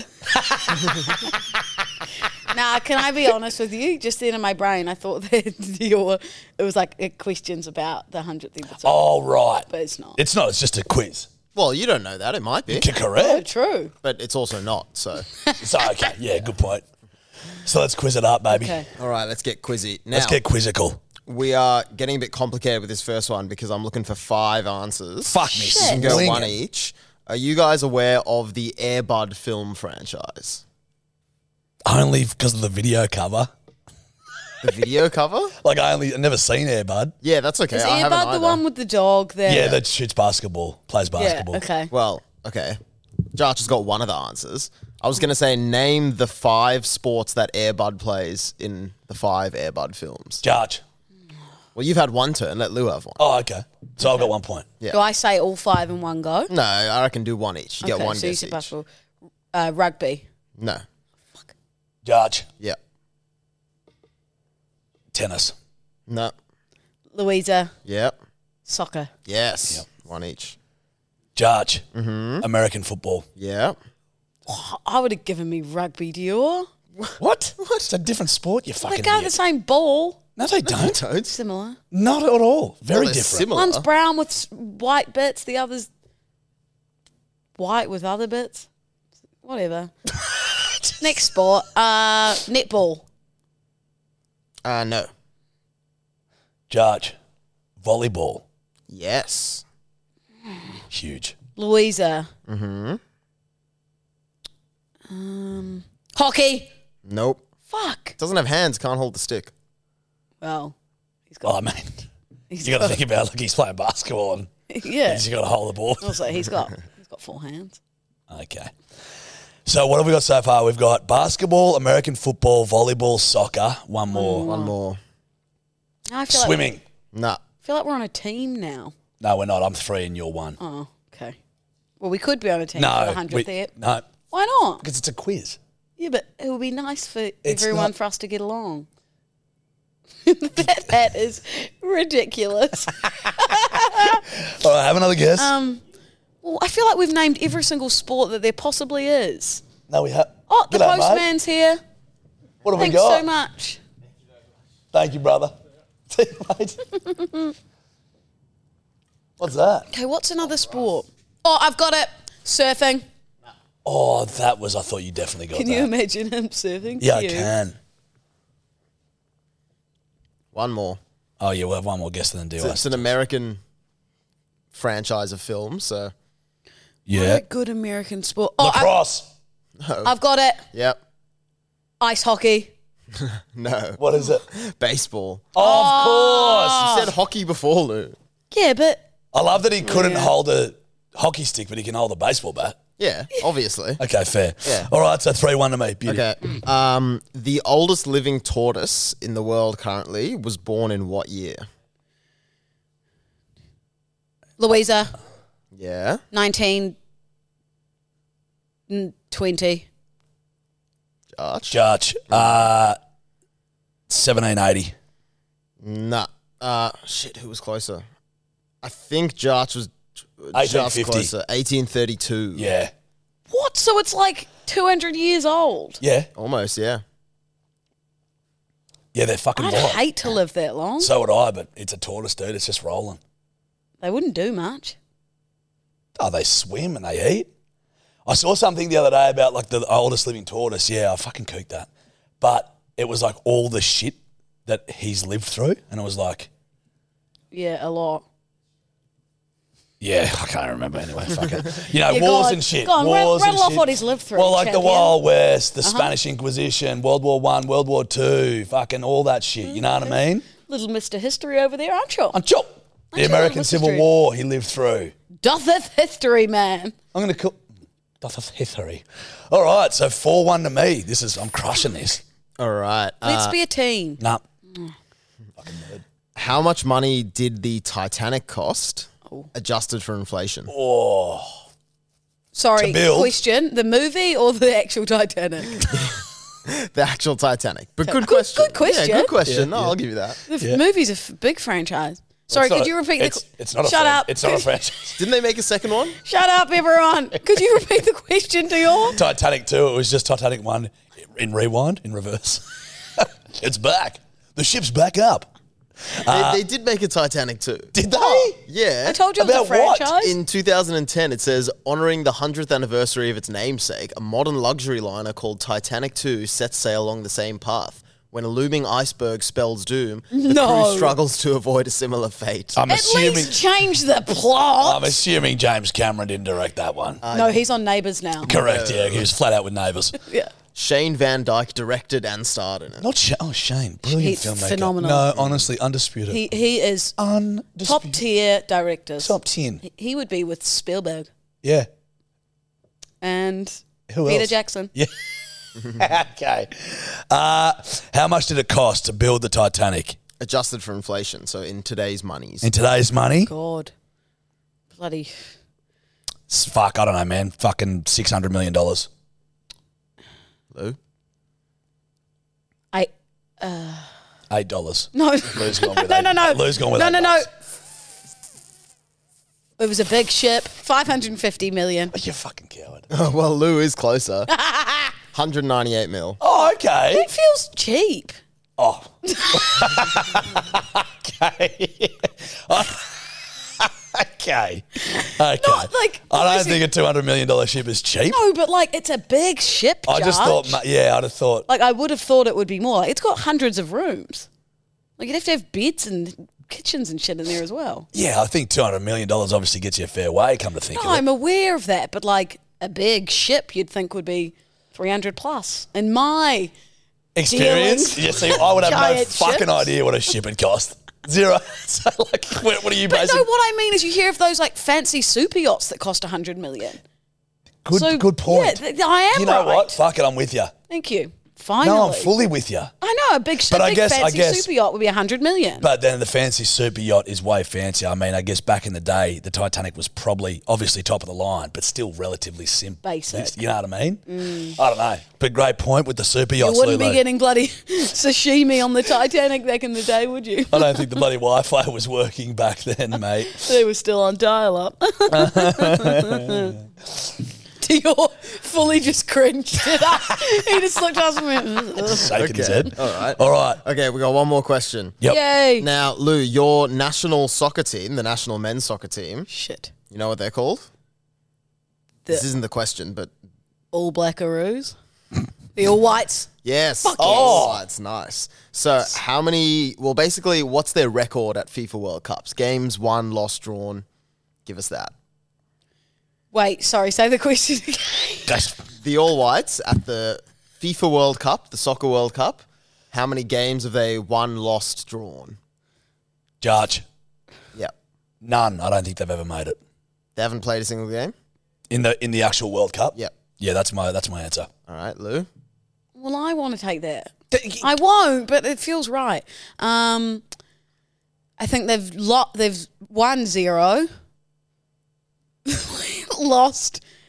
C: Now, can I be honest with you? Just in my brain, I thought that it was like questions about the 100th episode.
B: Oh, right.
C: But it's not.
B: It's not. It's just a quiz.
D: Well, you don't know that. It might be.
C: Oh,
B: Correct.
C: true.
D: But it's also not, so.
B: So, okay. Yeah, good point. So let's quiz it up, baby.
C: Okay.
D: All right, let's get quizzy. Now,
B: Let's get quizzical.
D: we are getting a bit complicated with this first one because I'm looking for 5 answers.
B: Fuck me.
C: Shit.
D: You can go
B: Swing
D: one
B: it.
D: each. Are you guys aware of the Air Bud film franchise?
B: Only because of the video cover.
D: The video cover?
B: Like, I've never seen Air Bud.
D: Yeah, that's okay.
C: Is
D: I haven't
C: Airbud the
D: either.
C: one with the dog there?
B: Yeah, that shoots basketball, plays basketball.
C: Yeah, okay.
D: Well, okay. Jarch has got one of the answers. I was going to say, name the 5 sports that Air Bud plays in the 5 Air Bud films.
B: Judge.
D: Well, you've had one turn. Let Lou have one.
B: Oh, okay. So I've got 1 point.
D: Yeah.
C: Do I say all 5 in one go?
D: No, I reckon do one each. You get one
C: so you
D: guess
C: said
D: each.
C: basketball. Rugby.
D: No.
B: Judge.
D: Yeah.
B: Tennis.
D: No.
C: Louisa.
D: Yep.
C: Soccer.
D: Yes.
B: Yep.
D: One each.
B: Judge. American football.
D: Yeah.
C: I would have given me rugby, Dior.
B: What? It's a different sport, you fucking
C: They go the
B: idiot.
C: same ball.
B: No, they don't.
D: Toads.
C: Similar.
B: Not at all. Very
D: Well, they're
B: different.
D: similar.
C: One's brown with white bits. The other's white with other bits. Whatever. Next sport. Netball.
D: No.
B: Judge. Volleyball.
D: Yes.
B: Huge.
C: Louisa. Hockey.
D: Nope.
C: Fuck.
D: Doesn't have hands. Can't hold the stick.
C: Well, he's got.
B: Oh, man.
C: He's
B: You got to think about, like, he's playing basketball and
C: yeah.
B: he's got to hold the ball.
C: Also, he's got 4 hands.
B: Okay. So what have we got so far? We've got basketball, American football, volleyball, soccer. One more.
D: One more.
C: Now I feel
B: Swimming.
D: Nah.
C: I feel like we're on a team now.
B: No, we're not. I'm 3 and you're 1.
C: Oh, okay. Well, we could be on a team
B: No.
C: for the 100th ep.
B: No,
C: Why not?
B: because it's a quiz.
C: Yeah, but it would be nice for
B: It's
C: everyone
B: not-
C: for us to get along. that is ridiculous.
B: All right, have another guess.
C: Well, I feel like we've named every single sport that there possibly is.
B: No, we have.
C: Oh, the
B: G'day, mate.
C: postman's here.
B: What have
C: Thanks
B: we got?
C: so much.
B: Thank you, brother. See you, mate. What's that?
C: Okay, what's another sport? Oh, I've got it. Surfing.
B: Oh, that was. I thought you definitely got
C: Can
B: that.
C: you imagine him surfing?
B: Yeah, I
C: Cute.
B: can.
D: One more.
B: Oh, yeah, we'll have one more guess than do.
D: It's an American franchise of films, so.
B: Yeah.
C: What a good American sport. Oh,
B: Lacrosse.
C: I've got it.
D: Yep.
C: Ice hockey.
D: No.
B: What is it?
D: Baseball.
B: Of course.
D: You said hockey before, Lou.
C: Yeah, but
B: I love that he couldn't hold a hockey stick, but he can hold a baseball bat.
D: Yeah, obviously.
B: Okay, fair.
D: Yeah.
B: All right, so 3-1 to me. Beauty.
D: Okay. The oldest living tortoise in the world currently was born in what year?
C: Louisa,
D: Yeah.
C: 1920. 20.
B: Judge. 1780.
D: Nah. Shit, who was closer? I think Jarch was just
B: 1850.
D: closer. 1832.
B: Yeah.
C: What? So it's like 200 years old?
B: Yeah.
D: Almost, yeah.
B: Yeah, they're fucking
C: I'd
B: wild.
C: hate to live that long.
B: So would I, but it's a tortoise, dude. It's just rolling.
C: They wouldn't do much.
B: Oh, they swim and they eat. I saw something the other day about like the oldest living tortoise. Yeah, I fucking cooked that. But it was like all the shit that he's lived through. And it was like,
C: Yeah, a lot.
B: yeah, I can't remember anyway. Fuck it. You know,
C: Yeah, go
B: wars
C: on.
B: and shit.
C: Go on,
B: wars
C: rattle
B: and
C: off
B: shit.
C: what he's lived through,
B: Well, like the
C: champion.
B: Wild West, the Spanish Inquisition, World War I, World War II, fucking all that shit. You know what I mean?
C: Little Mr. History over there, aren't you?
B: I'm chop. The
C: Aren't you,
B: American
C: Mr.
B: Civil
C: History?
B: War he lived through.
C: Dotheth history, man.
B: I'm going to call... Doth history. All right, so 4-1 to me. I'm crushing this.
D: All right.
C: Let's be a team.
B: Nah.
D: How much money did the Titanic cost adjusted for inflation?
B: Oh.
C: Sorry,
B: To build.
C: question. The movie or the actual Titanic?
D: The actual Titanic. But good question.
C: good question.
D: Yeah, good question. No, I'll give you that.
C: The movie's a big franchise. Sorry, could you repeat the
B: It's not a
C: Shut up.
B: It's not a franchise.
D: Didn't they make a second one?
C: Shut up, everyone. Could you repeat the question to your?
B: Titanic 2, it was just Titanic 1 in rewind, in reverse. It's back. The ship's back up.
D: They did make a Titanic too.
B: Did they?
D: Yeah.
C: I told you it was a
B: About what?
C: franchise.
D: In 2010, it says, honouring the 100th anniversary of its namesake, a modern luxury liner called Titanic 2 sets sail along the same path. When a looming iceberg spells doom, the
C: No.
D: crew struggles to avoid a similar fate.
B: I'm
C: At
B: assuming
C: least change the plot.
B: I'm assuming James Cameron didn't direct that one.
C: No, he's on Neighbours now.
B: Correct, yeah. He was flat out with Neighbours.
C: Yeah.
D: Shane Van Dyke directed and starred in it.
B: Not Shane. Brilliant
C: He's
B: filmmaker.
C: phenomenal.
B: No, honestly, undisputed.
C: He is
B: Undisputed.
C: top tier directors.
B: Top 10.
C: He would be with Spielberg
B: Yeah.
C: and
B: Who
C: Peter
B: else?
C: Jackson.
B: Yeah. Okay. How much did it cost to build the Titanic?
D: Adjusted for inflation, so in today's monies.
B: In today's money?
C: God. Bloody.
B: Fuck, I don't know, man. Fucking $600 million.
D: Lou?
B: $8.
C: No.
B: Lou's gone with
C: No.
B: Lou's gone with
C: No.
B: $8.
C: It was a big ship. 550 million.
B: Oh, you fucking coward.
D: Oh, well, Lou is closer. 198 mil.
B: Oh, okay.
C: It feels cheap.
B: Oh. Okay. Okay.
C: Not like-
B: I don't
C: obviously-
B: think a $200 million ship is cheap.
C: No, but like it's a big ship.
B: I just thought,
C: Judge.
B: I'd have thought.
C: Like I would have thought it would be more. Like, it's got hundreds of rooms. Like you'd have to have beds and kitchens and shit in there as well.
B: Yeah, I think $200 million obviously gets you a fair way, come to think
C: No,
B: of it.
C: I'm aware of that, but like a big ship, you'd think would be 300 plus. In my
B: Experience?
C: dealings.
B: Yeah, see, I would have no
C: Giant
B: fucking
C: ships.
B: idea what a ship would cost. Zero. So, like, what are you
C: But
B: basing?
C: no, what I mean is you hear of those like fancy super yachts that cost 100 million.
B: Good point.
C: Yeah, I am
B: You know
C: right.
B: what? Fuck it, I'm with you.
C: Thank you. Finally.
B: No, I'm fully with you.
C: I know, a big ship,
B: But I
C: big
B: guess-
C: fancy super yacht would be 100 million.
B: But then the fancy super yacht is way fancier. I mean, I guess back in the day, the Titanic was probably obviously top of the line, but still relatively simple.
C: Basic.
B: You know what I mean? I don't know. But great point with the super
C: You
B: yachts,
C: wouldn't be
B: Lulu.
C: getting bloody sashimi on the Titanic back in the day, would you?
B: I don't think the bloody Wi-Fi was working back then, mate.
C: They were still on dial-up. Dior fully just cringed. He just looked at us and went,
B: Shaking his head.
D: All right.
B: All right.
D: Okay, we got one more question.
B: Yep.
C: yay.
D: Now, Lou, your national soccer team, the national men's soccer team,
C: Shit.
D: you know what they're called? This isn't the question, but
C: All Blackaroos. The All Whites.
D: yes.
C: Fuck
D: Oh, that's nice. So, how many? Well, basically, what's their record at FIFA World Cups? Games won, lost, drawn. Give us that.
C: Wait, sorry, say the question again.
D: The All Whites at the FIFA World Cup, the Soccer World Cup. How many games have they won, lost, drawn?
B: Judge.
D: Yeah,
B: None. I don't think they've ever made it.
D: they haven't played a single game.
B: In the actual World Cup?
D: Yep.
B: Yeah, that's my answer.
D: All right, Lou.
C: Well, I want to take that. I won't, but it feels right. I think they've won 0, lost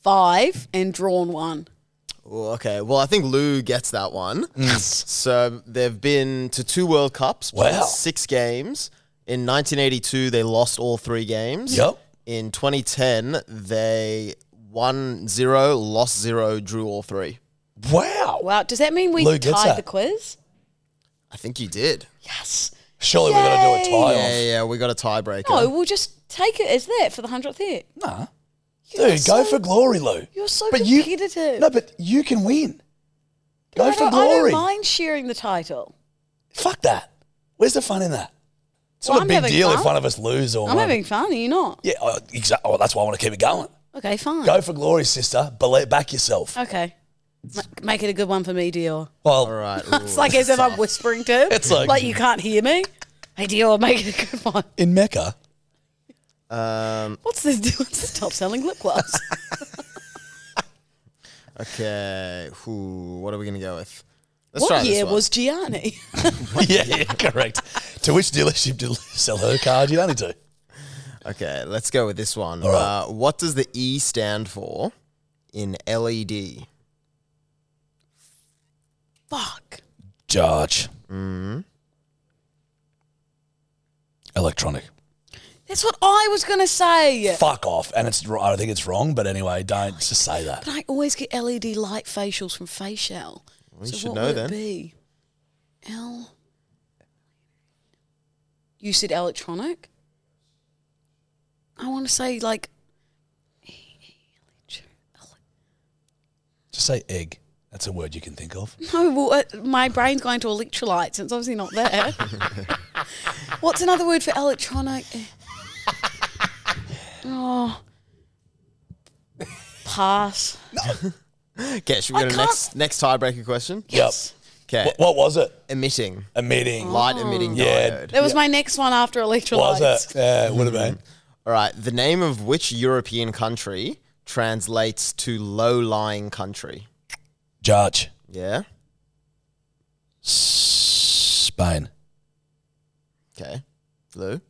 C: 5 and drawn 1.
D: Oh, okay. Well, I think Lou gets that one. So they've been to 2 World Cups, played
B: Wow.
D: 6 games. In 1982, they lost all 3 games.
B: Yep.
D: In 2010, they won 0, lost 0, drew all 3.
B: Wow.
C: Wow, does that mean we
B: Lou gets
C: tied
B: that.
C: the quiz?
D: I think you did.
C: Yes.
B: Surely we're going to do a tie
D: Yeah,
B: off.
D: we got a tiebreaker.
C: No, we'll just take it as that for the 100th hit.
B: Nah.
C: You're
B: Dude, go
C: so-
B: for glory, Lou.
C: You're so
B: But
C: competitive.
B: No, but you can win. Go
C: I
B: for
C: don't
B: glory.
C: mind sharing the title.
B: Fuck that. Where's the fun in that? It's
C: Well,
B: not
C: I'm
B: a big
C: having
B: deal if
C: fun.
B: one of us lose or
C: I'm
B: one.
C: having fun, are you not?
B: Yeah, exactly. Oh, that's why I want to keep it going.
C: Okay, fine.
B: Go for glory, sister. Back yourself.
C: Okay. Make it a good one for me, Dior.
B: Well,
D: All right.
C: It's like as if I'm whispering to him.
B: It's like-
C: you can't hear me. Hey, Dior, make it a good one.
B: in Mecca,
C: What's the top selling lip gloss?
D: Okay. What are we going to go with? Let's try
C: What
D: this
C: year
D: one.
C: was Gianni?
B: yeah, correct. To which dealership did sell her car? Gianni to?
D: Okay, let's go with this one.
B: All right.
D: What does the E stand for in LED?
C: Fuck.
B: Judge. Electronic.
C: That's what I was going to say.
B: Fuck off. And I think it's wrong, but anyway, don't just say that.
C: But I always get LED light facials from Facial.
D: you should
C: what
D: know
C: would
D: then.
C: it be? You said electronic? I want to say like...
B: Just say egg. That's a word you can think of.
C: No, well, my brain's going to electrolytes. It's obviously not there. What's another word for electronic? Oh. Pass.
D: Okay, should we go to next tiebreaker question?
C: Yes.
D: Okay.
B: What was it?
D: Emitting.
B: Emitting.
D: Light emitting
B: Yeah.
D: diode.
C: That was my next one after electrolytes.
B: Was it? Yeah, it would have been.
D: All right. The name of which European country translates to low-lying country?
B: Judge.
D: Yeah?
B: Spain.
D: Okay. Lou?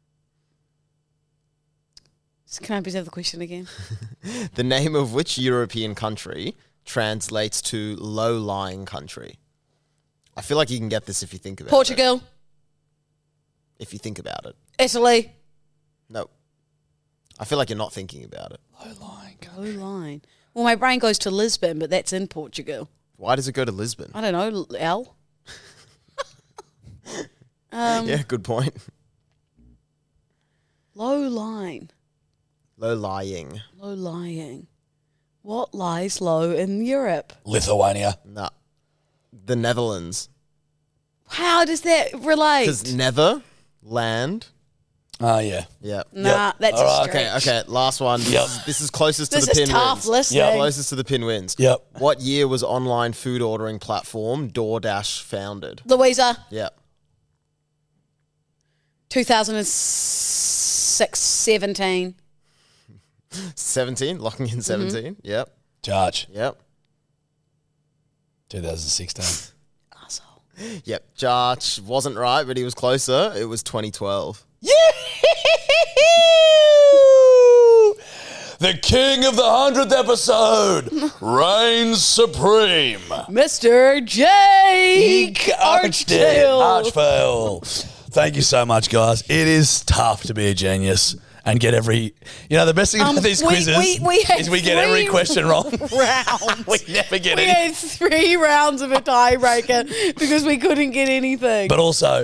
C: Can I please have the question again?
D: The name of which European country translates to low-lying country? I feel like you can get this if you think about it.
C: Portugal.
D: If you think about it.
C: Italy.
D: No. I feel like you're not thinking about it.
C: Low line. Well, my brain goes to Lisbon, but that's in Portugal.
D: Why does it go to Lisbon?
C: I don't know, L.
D: Yeah, good point.
C: Low line.
D: Low-lying.
C: Low lying. What lies low in Europe?
B: Lithuania.
D: No. The Netherlands.
C: How does that relate?
D: Because nether, land.
B: Oh, yeah.
D: Yeah.
C: Nah, that's
B: All
C: a
B: right,
C: stretch.
D: Okay, last one.
B: Yep.
D: This is closest
C: This
D: to the
C: is
D: pin
C: tough
D: wins.
C: listening.
D: Closest to the pin wins.
B: Yep.
D: What year was online food ordering platform DoorDash founded?
C: Louisa,
D: Yeah.
C: 2006, 17.
D: 17, locking in 17. Yep.
B: Judge.
D: Yep.
B: 2016.
C: Asshole.
D: Yep. Jarch wasn't right, but he was closer. It was 2012.
B: The king of the 100th episode reigns supreme.
C: Mr. Jake Archdale.
B: Archdale. Thank you so much, guys. It is tough to be a genius and get every... You know, the best thing about these quizzes
C: had
B: is we get every
C: 3
B: question wrong.
C: rounds.
B: We never get
C: We
B: any.
C: had 3 rounds of a tiebreaker because we couldn't get anything.
B: But also,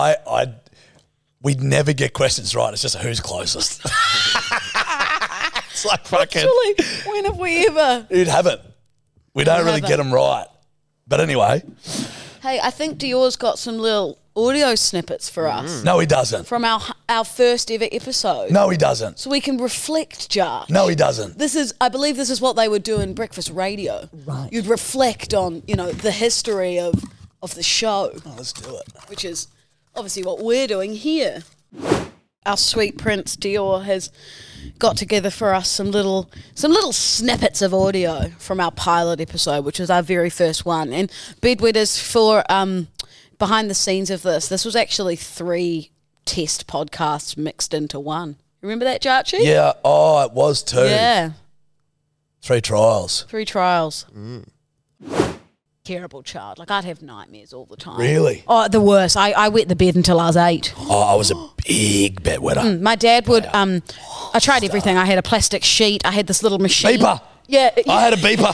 B: we'd never get questions right. It's just who's closest. It's like fucking...
C: Actually, when have we ever?
B: You'd haven't. We don't really
C: haven't.
B: get them right. But anyway,
C: Hey, I think Dior's got some little audio snippets for us
B: no, he doesn't.
C: from our first ever episode.
B: No, he doesn't.
C: So we can reflect, Jar.
B: No, he doesn't.
C: I believe this is what they would do in breakfast radio. Right. You'd reflect on, the history of the show,
B: Oh, let's do it.
C: which is obviously what we're doing here. Our sweet Prince Dior has got together for us some little snippets of audio from our pilot episode, which was our very first one. And bedwetters, for behind the scenes of this was actually 3 test podcasts mixed into one. Remember that, Jarchi?
B: Yeah. Oh, it was too.
C: Yeah.
B: 3 trials.
C: 3 trials. Terrible child. Like, I'd have nightmares all the time.
B: Really?
C: Oh, the worst. I wet the bed until I was 8.
B: Oh, I was a big bedwetter.
C: My dad would, I tried everything. I had a plastic sheet. I had this little machine.
B: Beeper.
C: Yeah.
B: I had a beeper.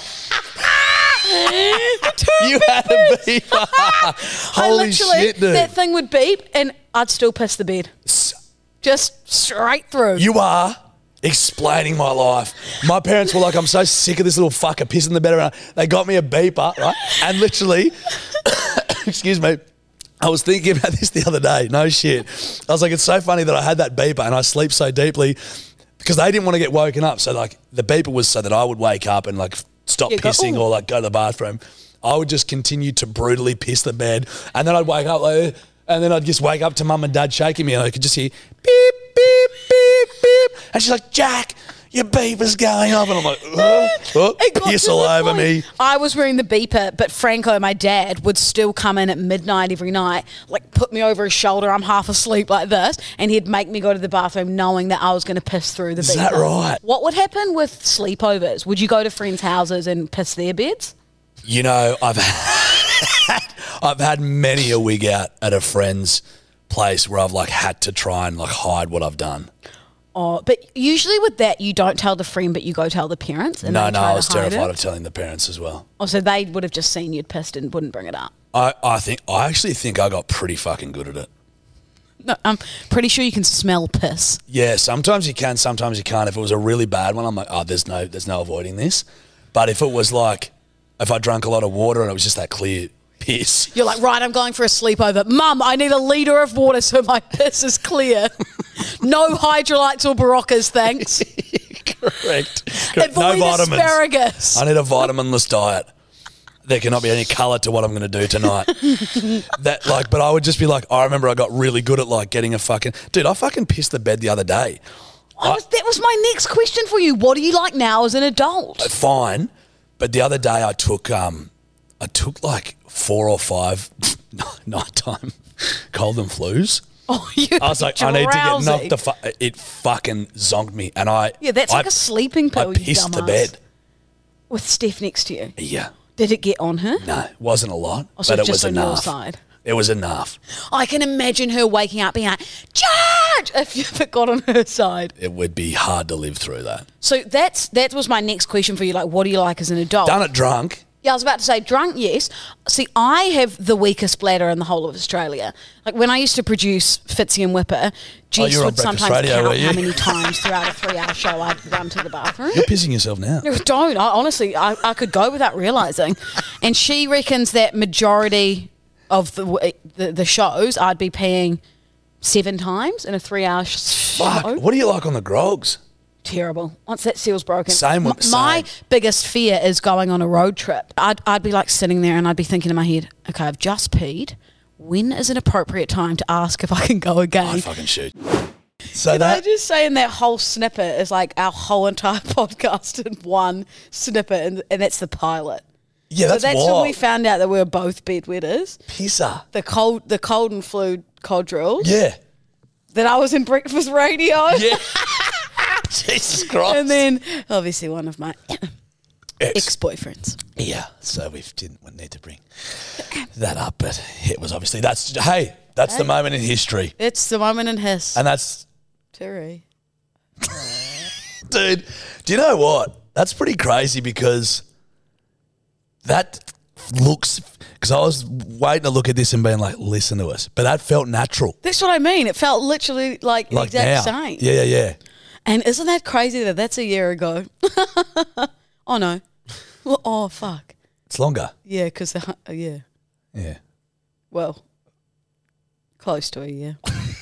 B: You had a beeper. Holy shit, dude.
C: That thing would beep and I'd still piss the bed. Just straight through.
B: You are explaining my life. My parents were like, I'm so sick of this little fucker pissing the bed around. They got me a beeper, right? And literally, excuse me, I was thinking about this the other day. No shit. I was like, it's so funny that I had that beeper and I sleep so deeply because they didn't want to get woken up. So like the beeper was so that I would wake up and like stop pissing or like go to the bathroom. I would just continue to brutally piss the bed and then I'd wake up like, and then I'd just wake up to mum and dad shaking me and I could just hear beep, beep, beep, beep. And she's like, Jack, your beeper's going off. And I'm like, piss all over me.
C: I was wearing the beeper, but Franco, my dad, would still come in at midnight every night, like put me over his shoulder. I'm half asleep like this. And he'd make me go to the bathroom knowing that I was going to piss through the beeper.
B: Is that right?
C: What would happen with sleepovers? Would you go to friends' houses and piss their beds?
B: You know, I've had many a wig out at a friend's place where I've like had to try and like hide what I've done.
C: Oh, but usually with that, you don't tell the friend, but you go tell the parents. And
B: No,
C: they try
B: I
C: to
B: was
C: hide
B: terrified
C: it.
B: of telling the parents as well.
C: Oh, so they would have just seen you'd pissed and wouldn't bring it up.
B: I actually think I got pretty fucking good at it.
C: No, I'm pretty sure you can smell piss.
B: Yeah, sometimes you can, sometimes you can't. If it was a really bad one, I'm like, oh, there's no avoiding this. But if it was like, if I drank a lot of water and it was just that clear piss.
C: You're like, right, I'm going for a sleepover. Mum, I need a litre of water so my piss is clear. No hydrolytes or Baroccas, thanks.
B: Correct.
C: Avoid
B: No vitamins.
C: asparagus.
B: I need a vitaminless diet. There cannot be any colour to what I'm going to do tonight. But I would just be like, I remember I got really good at like getting a fucking... Dude, I fucking pissed the bed the other day.
C: That was my next question for you. What do you like now as an adult?
B: Fine. But the other day I took like 4 or 5 nighttime cold and flus.
C: Oh, you
B: I was like, I need to get knocked it fucking zonked me. And
C: that's like a sleeping pill,
B: I
C: you
B: pissed the
C: dumbass.
B: bed.
C: With Steph next to you.
B: Yeah.
C: Did it get on her?
B: No, it wasn't a lot,
C: Oh, so
B: but it
C: just
B: was
C: on your
B: enough.
C: side.
B: It was enough.
C: I can imagine her waking up being like, George, if it got on her side.
B: It would be hard to live through that.
C: So that was my next question for you. Like, what do you like as an adult?
B: Done it drunk.
C: Yeah, I was about to say drunk, yes. See, I have the weakest bladder in the whole of Australia. Like when I used to produce Fitzy and Whipper, Jess
B: you were on
C: would
B: Breakfast
C: sometimes
B: Radio, were
C: count
B: you?
C: how many times throughout a 3-hour show I'd run to the bathroom.
B: You're pissing yourself now.
C: No, don't. Honestly, I could go without realising. And she reckons that majority of the shows I'd be peeing 7 times in a 3-hour show.
B: Fuck. What do you like on the grogs?
C: Terrible. Once that seal's broken.
B: Same.
C: My biggest fear is going on a road trip. I'd be like sitting there and I'd be thinking in my head, okay, I've just peed. When is an appropriate time to ask if I can go again?
B: I fucking shoot. So
C: Can I just say in that whole snippet is like our whole entire podcast in one snippet and that's the pilot.
B: Yeah, that's
C: So that's
B: wild.
C: when we found out that we were both bedwetters.
B: Pisser.
C: The cold and flu cod drills.
B: Yeah.
C: That I was in breakfast radio.
B: Yeah. Jesus Christ.
C: And then obviously one of my ex-boyfriends.
B: Yeah, so we need to bring that up, but it was obviously that's the moment in history,
C: It's the moment in his.
B: and that's
C: Terry.
B: dude. Do you know what? That's pretty crazy because that looks. Because I was waiting to look at this and being like, listen to us, but that felt natural.
C: That's what I mean. It felt literally like the exact
B: now.
C: same.
B: Yeah.
C: And isn't that crazy that that's a year ago? Oh, no. Well, oh, fuck.
B: It's longer.
C: Yeah, because, yeah.
B: Yeah.
C: Well, close to a year.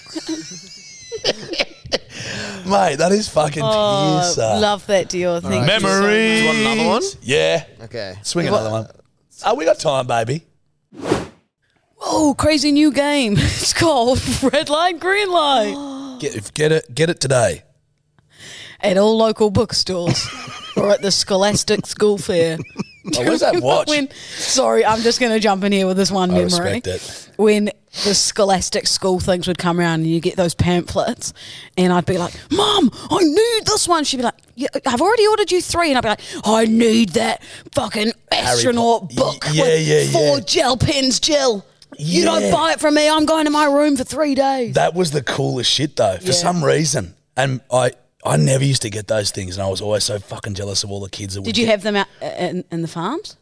B: Mate, that is fucking pisser.
C: Love that, Dior. Thank you so much.
B: Memories.
D: Do you want another one?
B: Yeah.
D: Okay.
B: Swing another one. Oh, we got time, baby.
C: Oh, crazy new game. It's called Red Light, Green Light.
B: Get it today.
C: At all local bookstores or at the Scholastic School Fair.
B: Oh, where's that watch?
C: Sorry, I'm just going to jump in here with this one
B: I
C: memory.
B: respect it.
C: When the scholastic school things would come around and you get those pamphlets and I'd be like, Mum, I need this one. She'd be like, yeah, I've already ordered you 3. And I'd be like, I need that fucking astronaut book with 4 gel pens, Jill. You don't buy it from me. I'm going to my room for 3 days.
B: That was the coolest shit though, for some reason. And I never used to get those things, and I was always so fucking jealous of all the kids that would.
C: Did you have them out in the farms?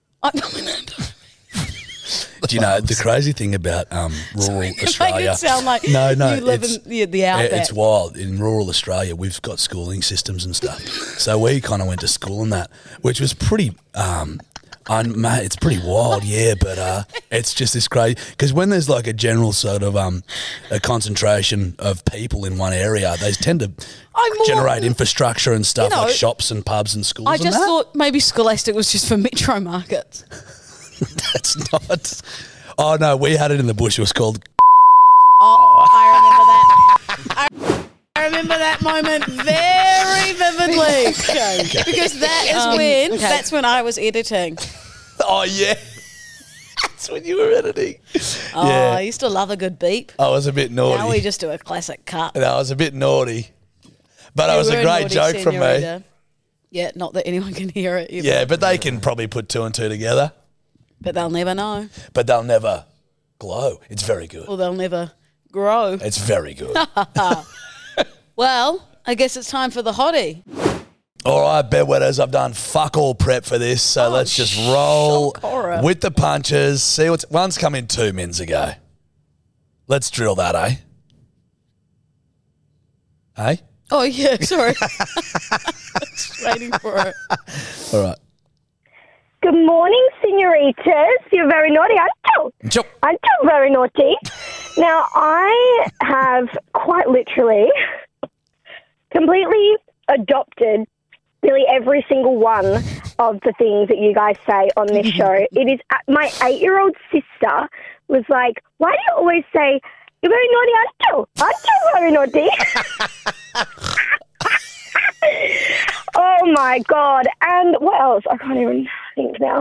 B: Do you know the crazy thing about rural Australia?
C: Make it sound like
B: no,
C: you live in the outback.
B: It's wild. In rural Australia, we've got schooling systems and stuff. So we kind of went to school in that, which was pretty. Mate, it's pretty wild, but it's just this crazy because when there's like a general sort of a concentration of people in one area, they tend to generate infrastructure and stuff like shops and pubs and schools.
C: I just thought maybe Scholastic was just for metro markets.
B: That's not. Oh no, we had it in the bush. It was called.
C: Oh, I remember that. I remember that moment very vividly because that's when I was editing.
B: Oh yeah, that's when you were editing.
C: Oh, yeah. I used to love a good beep.
B: I was a bit naughty.
C: Now we just do a classic cut.
B: And I was a bit naughty, but it was a great joke from me.
C: Yeah, not that anyone can hear it.
B: Yeah, but they can probably put 2 and 2 together.
C: But they'll never know.
B: But they'll never glow. It's very good.
C: Or they'll never grow.
B: It's very good.
C: Well, I guess it's time for the hottie.
B: All right, bedwetters, I've done fuck all prep for this, so let's just roll with the punches. See one's come in 2 minutes ago. Let's drill that, eh? Hey?
C: Oh, yeah, sorry. Just waiting for it.
B: All right.
I: Good morning, senoritas. You're very naughty, aren't you? Aren't you very naughty? Now, I have quite literally completely adopted nearly every single one of the things that you guys say on this show. It is my 8-year-old sister was like, why do you always say, you're very naughty, aren't you? Aren't you very naughty? Oh, my God. And what else? I can't even think now.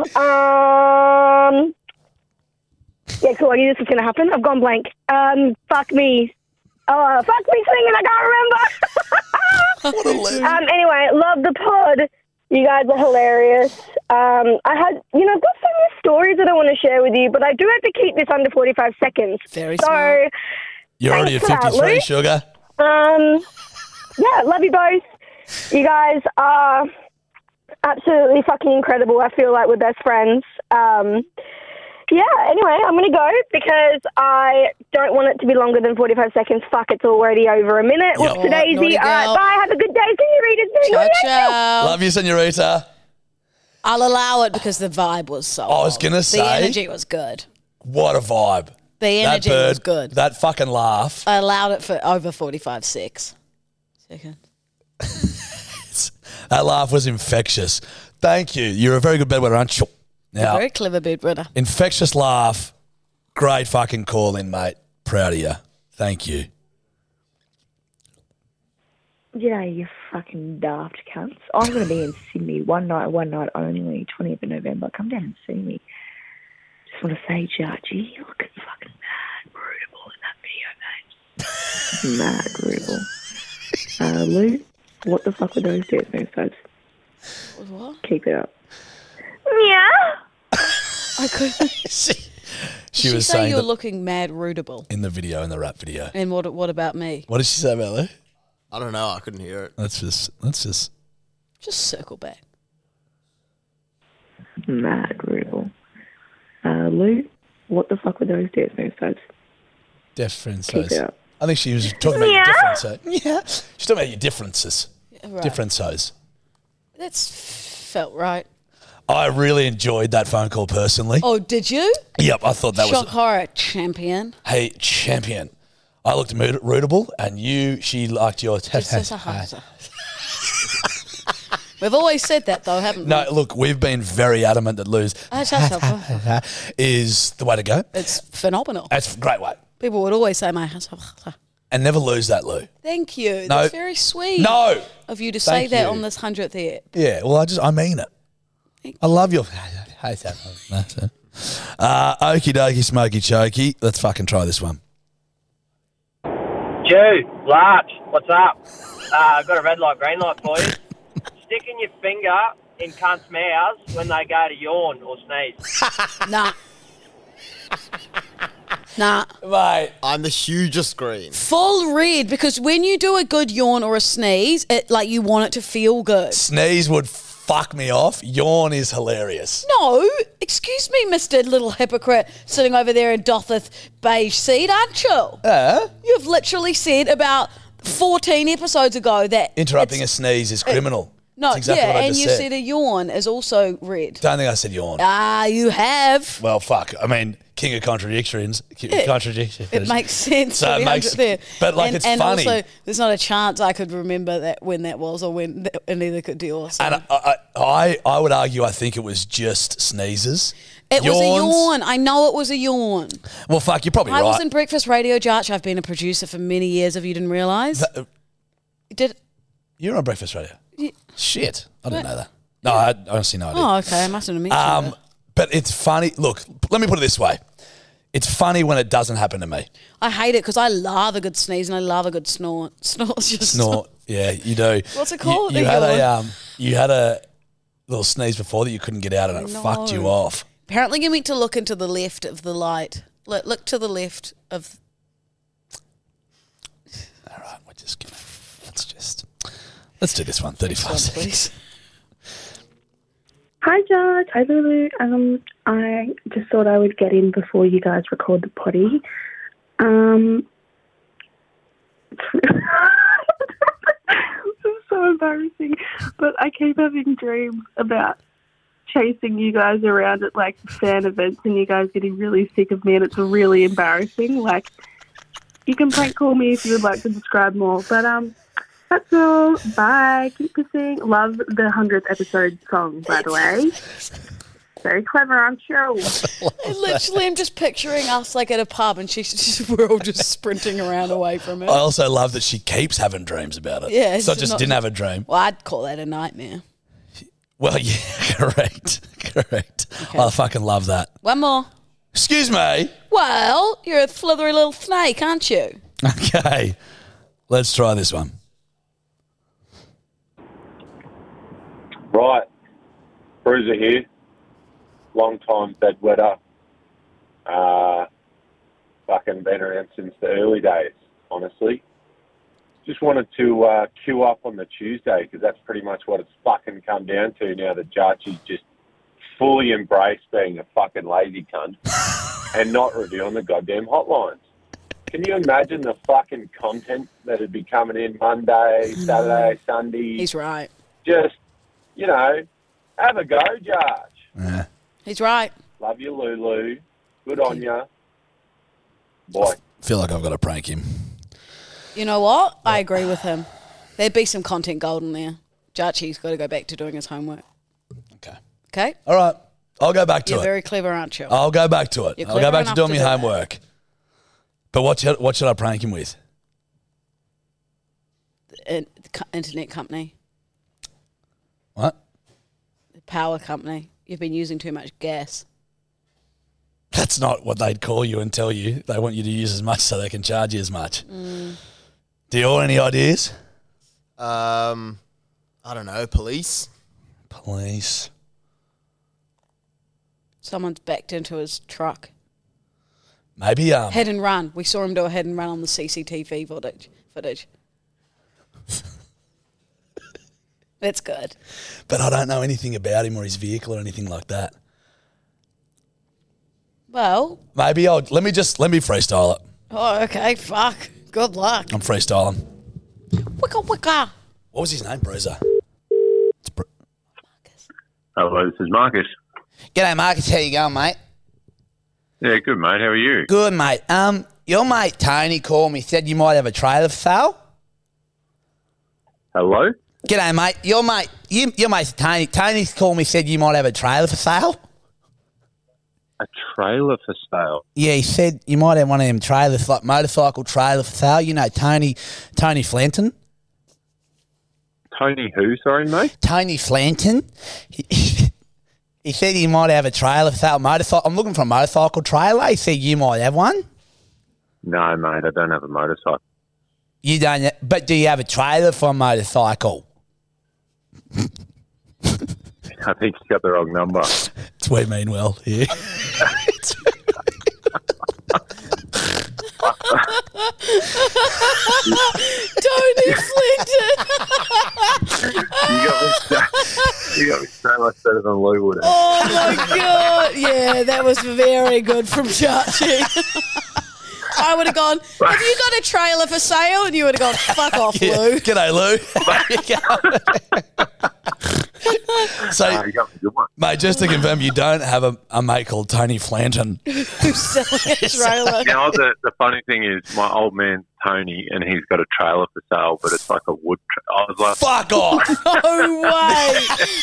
I: Yeah, cool. I knew this was going to happen. I've gone blank. Fuck me. Oh, fuck me singing. I can't remember. Anyway, love the pod. You guys are hilarious. I've got so many stories that I want to share with you, but I do have to keep this under 45 seconds.
C: Very smart.
B: You're already at 53, sugar.
I: Yeah, love you both. You guys are absolutely fucking incredible. I feel like we're best friends. Yeah, anyway, I'm going to go because I don't want it to be longer than 45 seconds. Fuck, it's already over a minute. What's today's? All right, bye. Have a good day, senoritas.
C: Ciao, ciao.
B: Love you, senorita.
C: I'll allow it because the vibe was so
B: I was going to say.
C: The energy was good.
B: What a vibe.
C: The energy was good.
B: That fucking laugh.
C: I allowed it for over 45 seconds.
B: That laugh was infectious. Thank you. You're a very good bedwetter, aren't you? Now,
C: very clever bedwetter.
B: Infectious laugh. Great fucking call in, mate. Proud of you. Thank you.
J: G'day, you fucking daft cunts. I'm going to be in Sydney one night only, 20th of November. Come down and see me. Just want to say, Jargy, you're looking fucking mad rudeable in that video, mate. Mad rudeable. Lou, what the fuck were those dance moves, folks?
C: What?
J: Keep it up.
I: Yeah.
C: I couldn't.
B: She was
C: saying
B: saying
C: you're
B: that
C: looking mad rudeable.
B: in the video, in the rap video.
C: And what about me?
B: What did she say about Lou?
D: I don't know. I couldn't hear it.
B: Let's just.
C: Just circle back.
J: Mad rudeable. Lou, what the fuck were those dance moves, folks?
B: Differences.
J: Keep it up.
B: I think she was talking about your differences. Yeah. She's talking about your differences.
C: Right.
B: Differences.
C: That's felt right.
B: I really enjoyed that phone call personally.
C: Oh, did you?
B: Yep, I thought that
C: Shock
B: was.
C: horror champion.
B: Hey, champion. I looked rootable, and she liked your.
C: We've always said that, though, haven't we?
B: No, look, we've been very adamant that Lou's is the way to go.
C: It's phenomenal.
B: That's a great way.
C: People would always say my.
B: And never lose that, Lou.
C: Thank you.
B: No.
C: That's very sweet.
B: No.
C: Of you to say
B: Thank
C: that
B: you.
C: on this 100th ep.
B: Yeah, well, I mean it. I love your. Okie dokie, smoky chokey. Let's fucking try this one.
K: Stu, Larch, what's up? I've got a red light, green light for you. Sticking your finger in cunts' mouths when they go to yawn or sneeze.
C: Nah. Nah.
B: Mate.
D: I'm the hugest green.
C: Full red, because when you do a good yawn or a sneeze, it like you want it to feel good.
B: Sneeze would fuck me off. Yawn is hilarious.
C: No, excuse me, Mr. Little Hypocrite, sitting over there in dotheth beige seed, aren't you? You've literally said about 14 episodes ago that
B: Interrupting a sneeze is criminal.
C: No,
B: That's exactly what I
C: and
B: just
C: you
B: said.
C: said a yawn is also red.
B: Don't think I said yawn.
C: You have.
B: Well, fuck. I mean, king of contradictions. Contradictions.
C: It makes sense.
B: So it makes,
C: there.
B: but like it's
C: and
B: funny.
C: Also, there's not a chance I could remember that when that was, or when, and neither could Dior. So.
B: And I would argue, I think it was just sneezes.
C: It was a
B: Yawns.
C: yawn. I know it was a yawn.
B: Well, fuck, you're probably
C: I
B: right.
C: was in Breakfast Radio, Jarch. I've been a producer for many years, if you didn't realise.
B: You're on Breakfast Radio?
C: Yeah.
B: Shit. I didn't know that. No, I honestly no idea.
C: Oh, okay. I mustn't have mentioned it.
B: But it's funny. Look, let me put it this way. It's funny when it doesn't happen to me.
C: I hate it because I love a good sneeze and I love a good snort. Snort's just
B: Snort. Yeah, you do.
C: What's it called?
B: You had a little sneeze before that you couldn't get out and it fucked you off.
C: Apparently you're meant to look into the left of the light. Look to the left of...
B: All right, let's do this one. 35 seconds.
J: Hi, George. Hi, Lulu. I just thought I would get in before you guys record the potty. This is so embarrassing, but I keep having dreams about chasing you guys around at, like, fan events and you guys getting really sick of me, and it's really embarrassing. Like, you can prank call me if you would like to describe more, but, that's all. Bye. Keep pissing. Love the 100th episode song, by the way. Very clever, I'm sure.
C: Literally, I'm just picturing us like at a pub and we're all just sprinting around away from it.
B: I also love that she keeps having dreams about it.
C: Yeah.
B: It's not just didn't have a dream.
C: Well, I'd call that a nightmare.
B: Well, yeah, correct. Okay. I fucking love that.
C: One more.
B: Excuse me.
C: Well, you're a slithery little snake, aren't you?
B: Okay. Let's try this one.
L: Right. Bruiser here. Long time bedwetter. Fucking been around since the early days, honestly. Just wanted to queue up on the Tuesday because that's pretty much what it's fucking come down to now that Jarchi's just fully embraced being a fucking lazy cunt and not reviewing the goddamn hotlines. Can you imagine the fucking content that would be coming in Monday, Saturday, Sunday?
C: He's right.
L: Just, have a go, Jarch.
B: Yeah.
C: He's right.
L: Love you, Lulu. Good on ya. Boy.
B: I feel like I've got to prank him.
C: You know what? I agree with him. There'd be some content gold in there. Jarchi's got to go back to doing his homework. Okay?
B: All right. I'll go back to
C: You're
B: it.
C: very clever, aren't you?
B: I'll go back to it.
C: You're
B: I'll go back to
C: clever
B: doing my
C: enough to do
B: homework. But what should I prank him with?
C: Internet company.
B: What?
C: The power company. You've been using too much gas.
B: That's not what they'd call you and tell you. They want you to use as much so they can charge you as much. Do you all any ideas?
D: I don't know. Police?
B: Police.
C: Someone's backed into his truck.
B: Maybe
C: Head and run. We saw him do a head and run on the CCTV footage. That's good.
B: But I don't know anything about him or his vehicle or anything like that.
C: Well.
B: Maybe let me freestyle it.
C: Oh, okay. Fuck. Good luck.
B: I'm freestyling.
C: Wicka wicka.
B: What was his name, Bruiser?
M: Hello, this is Marcus.
N: G'day, Marcus. How you going, mate?
M: Yeah, good, mate. How are you?
N: Good, mate. Your mate Tony called me, said you might have a trailer for sale.
M: Hello?
N: G'day, mate. Your mate's Tony. Tony's called me, said you might have a trailer for sale.
M: A trailer for sale?
N: Yeah, he said you might have one of them trailers, like motorcycle trailer for sale. You know, Tony Flanton.
M: Tony who, sorry, mate?
N: Tony Flanton. He said he might have a trailer for sale. Motorcycle. I'm looking for a motorcycle trailer. He said you might have one.
M: No, mate, I don't have a motorcycle.
N: You don't, but do you have a trailer for a motorcycle?
M: I think you got the wrong number.
B: It's we mean well here.
C: Tony Flinton.
M: You got me so much better than Lou would have.
C: Oh my God. Yeah, that was very good from Chachi. I would have gone, have you got a trailer for sale? And you would have gone, fuck off, Lou.
B: G'day, Lou. So,
M: you got me a good one.
B: mate, just to confirm, you don't have a mate called Tony Flanton.
C: Who's selling a trailer.
M: You know, the funny thing is, my old man Tony, and he's got a trailer for sale, but it's like a wood. I was like,
B: fuck off!
C: No way!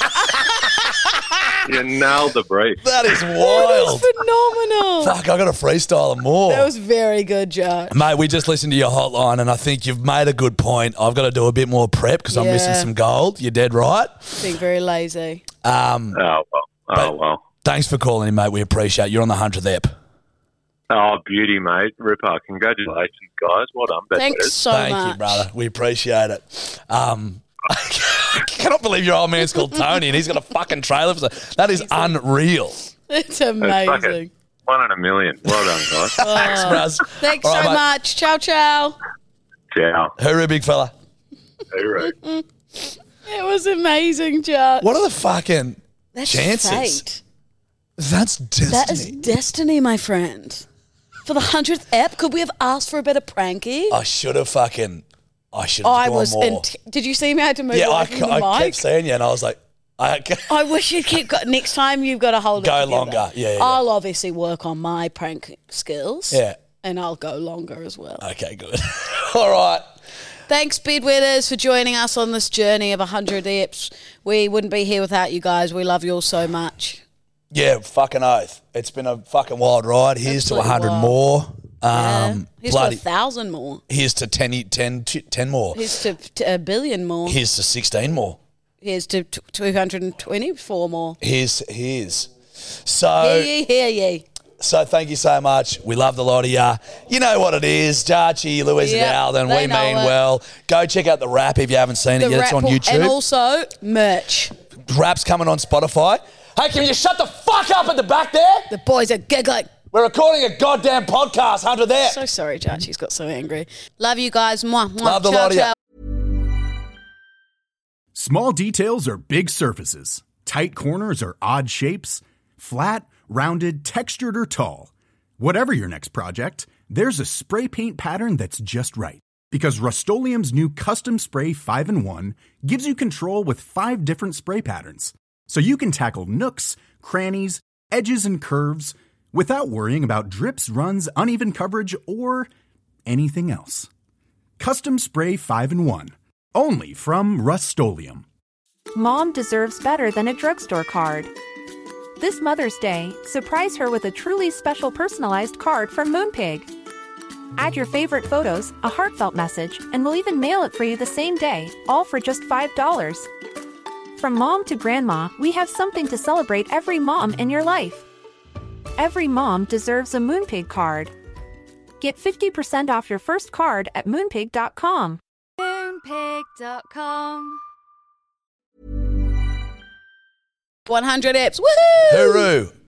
M: You nailed the brief.
B: That is
C: That
B: wild.
C: was phenomenal.
B: Fuck, I got to freestyle them more.
C: That was very good, Joe.
B: Mate, we just listened to your hotline, and I think you've made a good point. I've got to do a bit more prep because I'm missing
C: Yeah.
B: some gold. You're dead right.
C: Being very lazy.
M: Oh, well.
B: Thanks for calling in, mate. We appreciate it. You're on the 100th ep.
M: Oh, beauty, mate. Ripper. Congratulations, guys. Well done. Best
C: Thanks
M: wishes.
C: so
B: Thank
C: much.
B: you, brother. We appreciate it. I cannot believe your old man's called Tony and he's got a fucking trailer. That is unreal.
C: It's
M: It's
C: amazing.
M: fucking 1 in a million. Well done, guys.
B: Thanks, Braz.
C: Thanks
B: All right,
C: so
B: mate.
C: much. Ciao, ciao.
M: Ciao.
B: Hooroo, big fella.
M: Hooroo.
C: It was amazing, Joe.
B: What are the fucking
C: That's
B: chances?
C: fate.
B: That's destiny.
C: That is destiny, my friend. For the 100th ep, could we have asked for a bit of pranky?
B: I should have gone
C: I
B: more.
C: was. Did you see me? I had to move
B: yeah,
C: away from the
B: I
C: mic.
B: kept seeing you and I was like,
C: I wish you'd keep. Next time, you've got to hold it
B: Go
C: together.
B: longer. Yeah.
C: I'll obviously work on my prank skills.
B: Yeah.
C: And I'll go longer as well.
B: Okay, good. All right.
C: Thanks, Bedwetters, for joining us on this journey of 100 eps. We wouldn't be here without you guys. We love you all so much.
B: Yeah, fucking oath. It's been a fucking wild ride. Here's to
C: Absolutely
B: 100
C: wild.
B: more.
C: Here's
B: bloody,
C: to 1,000 more.
B: Here's to 10 more.
C: Here's to a billion more.
B: Here's to 16 more.
C: Here's to 224 more.
B: Here's. So,
C: Hear ye.
B: so thank you so much. We love the lot of ya. You know what it is. Jarchi, Louise
C: Yep,
B: and Alden,
C: they
B: we
C: know
B: mean
C: it.
B: well. Go check out the rap if you haven't seen it yet. It's on YouTube.
C: And also merch.
B: Rap's coming on Spotify. Hey, can you shut the fuck up at the back there?
C: The boys are giggling.
B: We're recording a goddamn podcast, 100 there.
C: So sorry, Jarchi's got so angry. Love you guys. Mwah, mwah.
B: Love the
C: Ciao,
B: lot of ya.
C: ciao.
E: Small details are big surfaces. Tight corners are odd shapes. Flat, rounded, textured, or tall. Whatever your next project, there's a spray paint pattern that's just right. Because Rust-Oleum's new Custom Spray 5-in-1 gives you control with 5 different spray patterns. So you can tackle nooks, crannies, edges, and curves without worrying about drips, runs, uneven coverage, or anything else. Custom Spray 5-in-1. Only from Rust-Oleum.
O: Mom deserves better than a drugstore card. This Mother's Day, surprise her with a truly special personalized card from Moonpig. Add your favorite photos, a heartfelt message, and we'll even mail it for you the same day, all for just $5. From mom to grandma, we have something to celebrate every mom in your life. Every mom deserves a Moonpig card. Get 50% off your first card at moonpig.com.
P: Moonpig.com.
C: 100 eps. Woohoo!
B: Hooroo.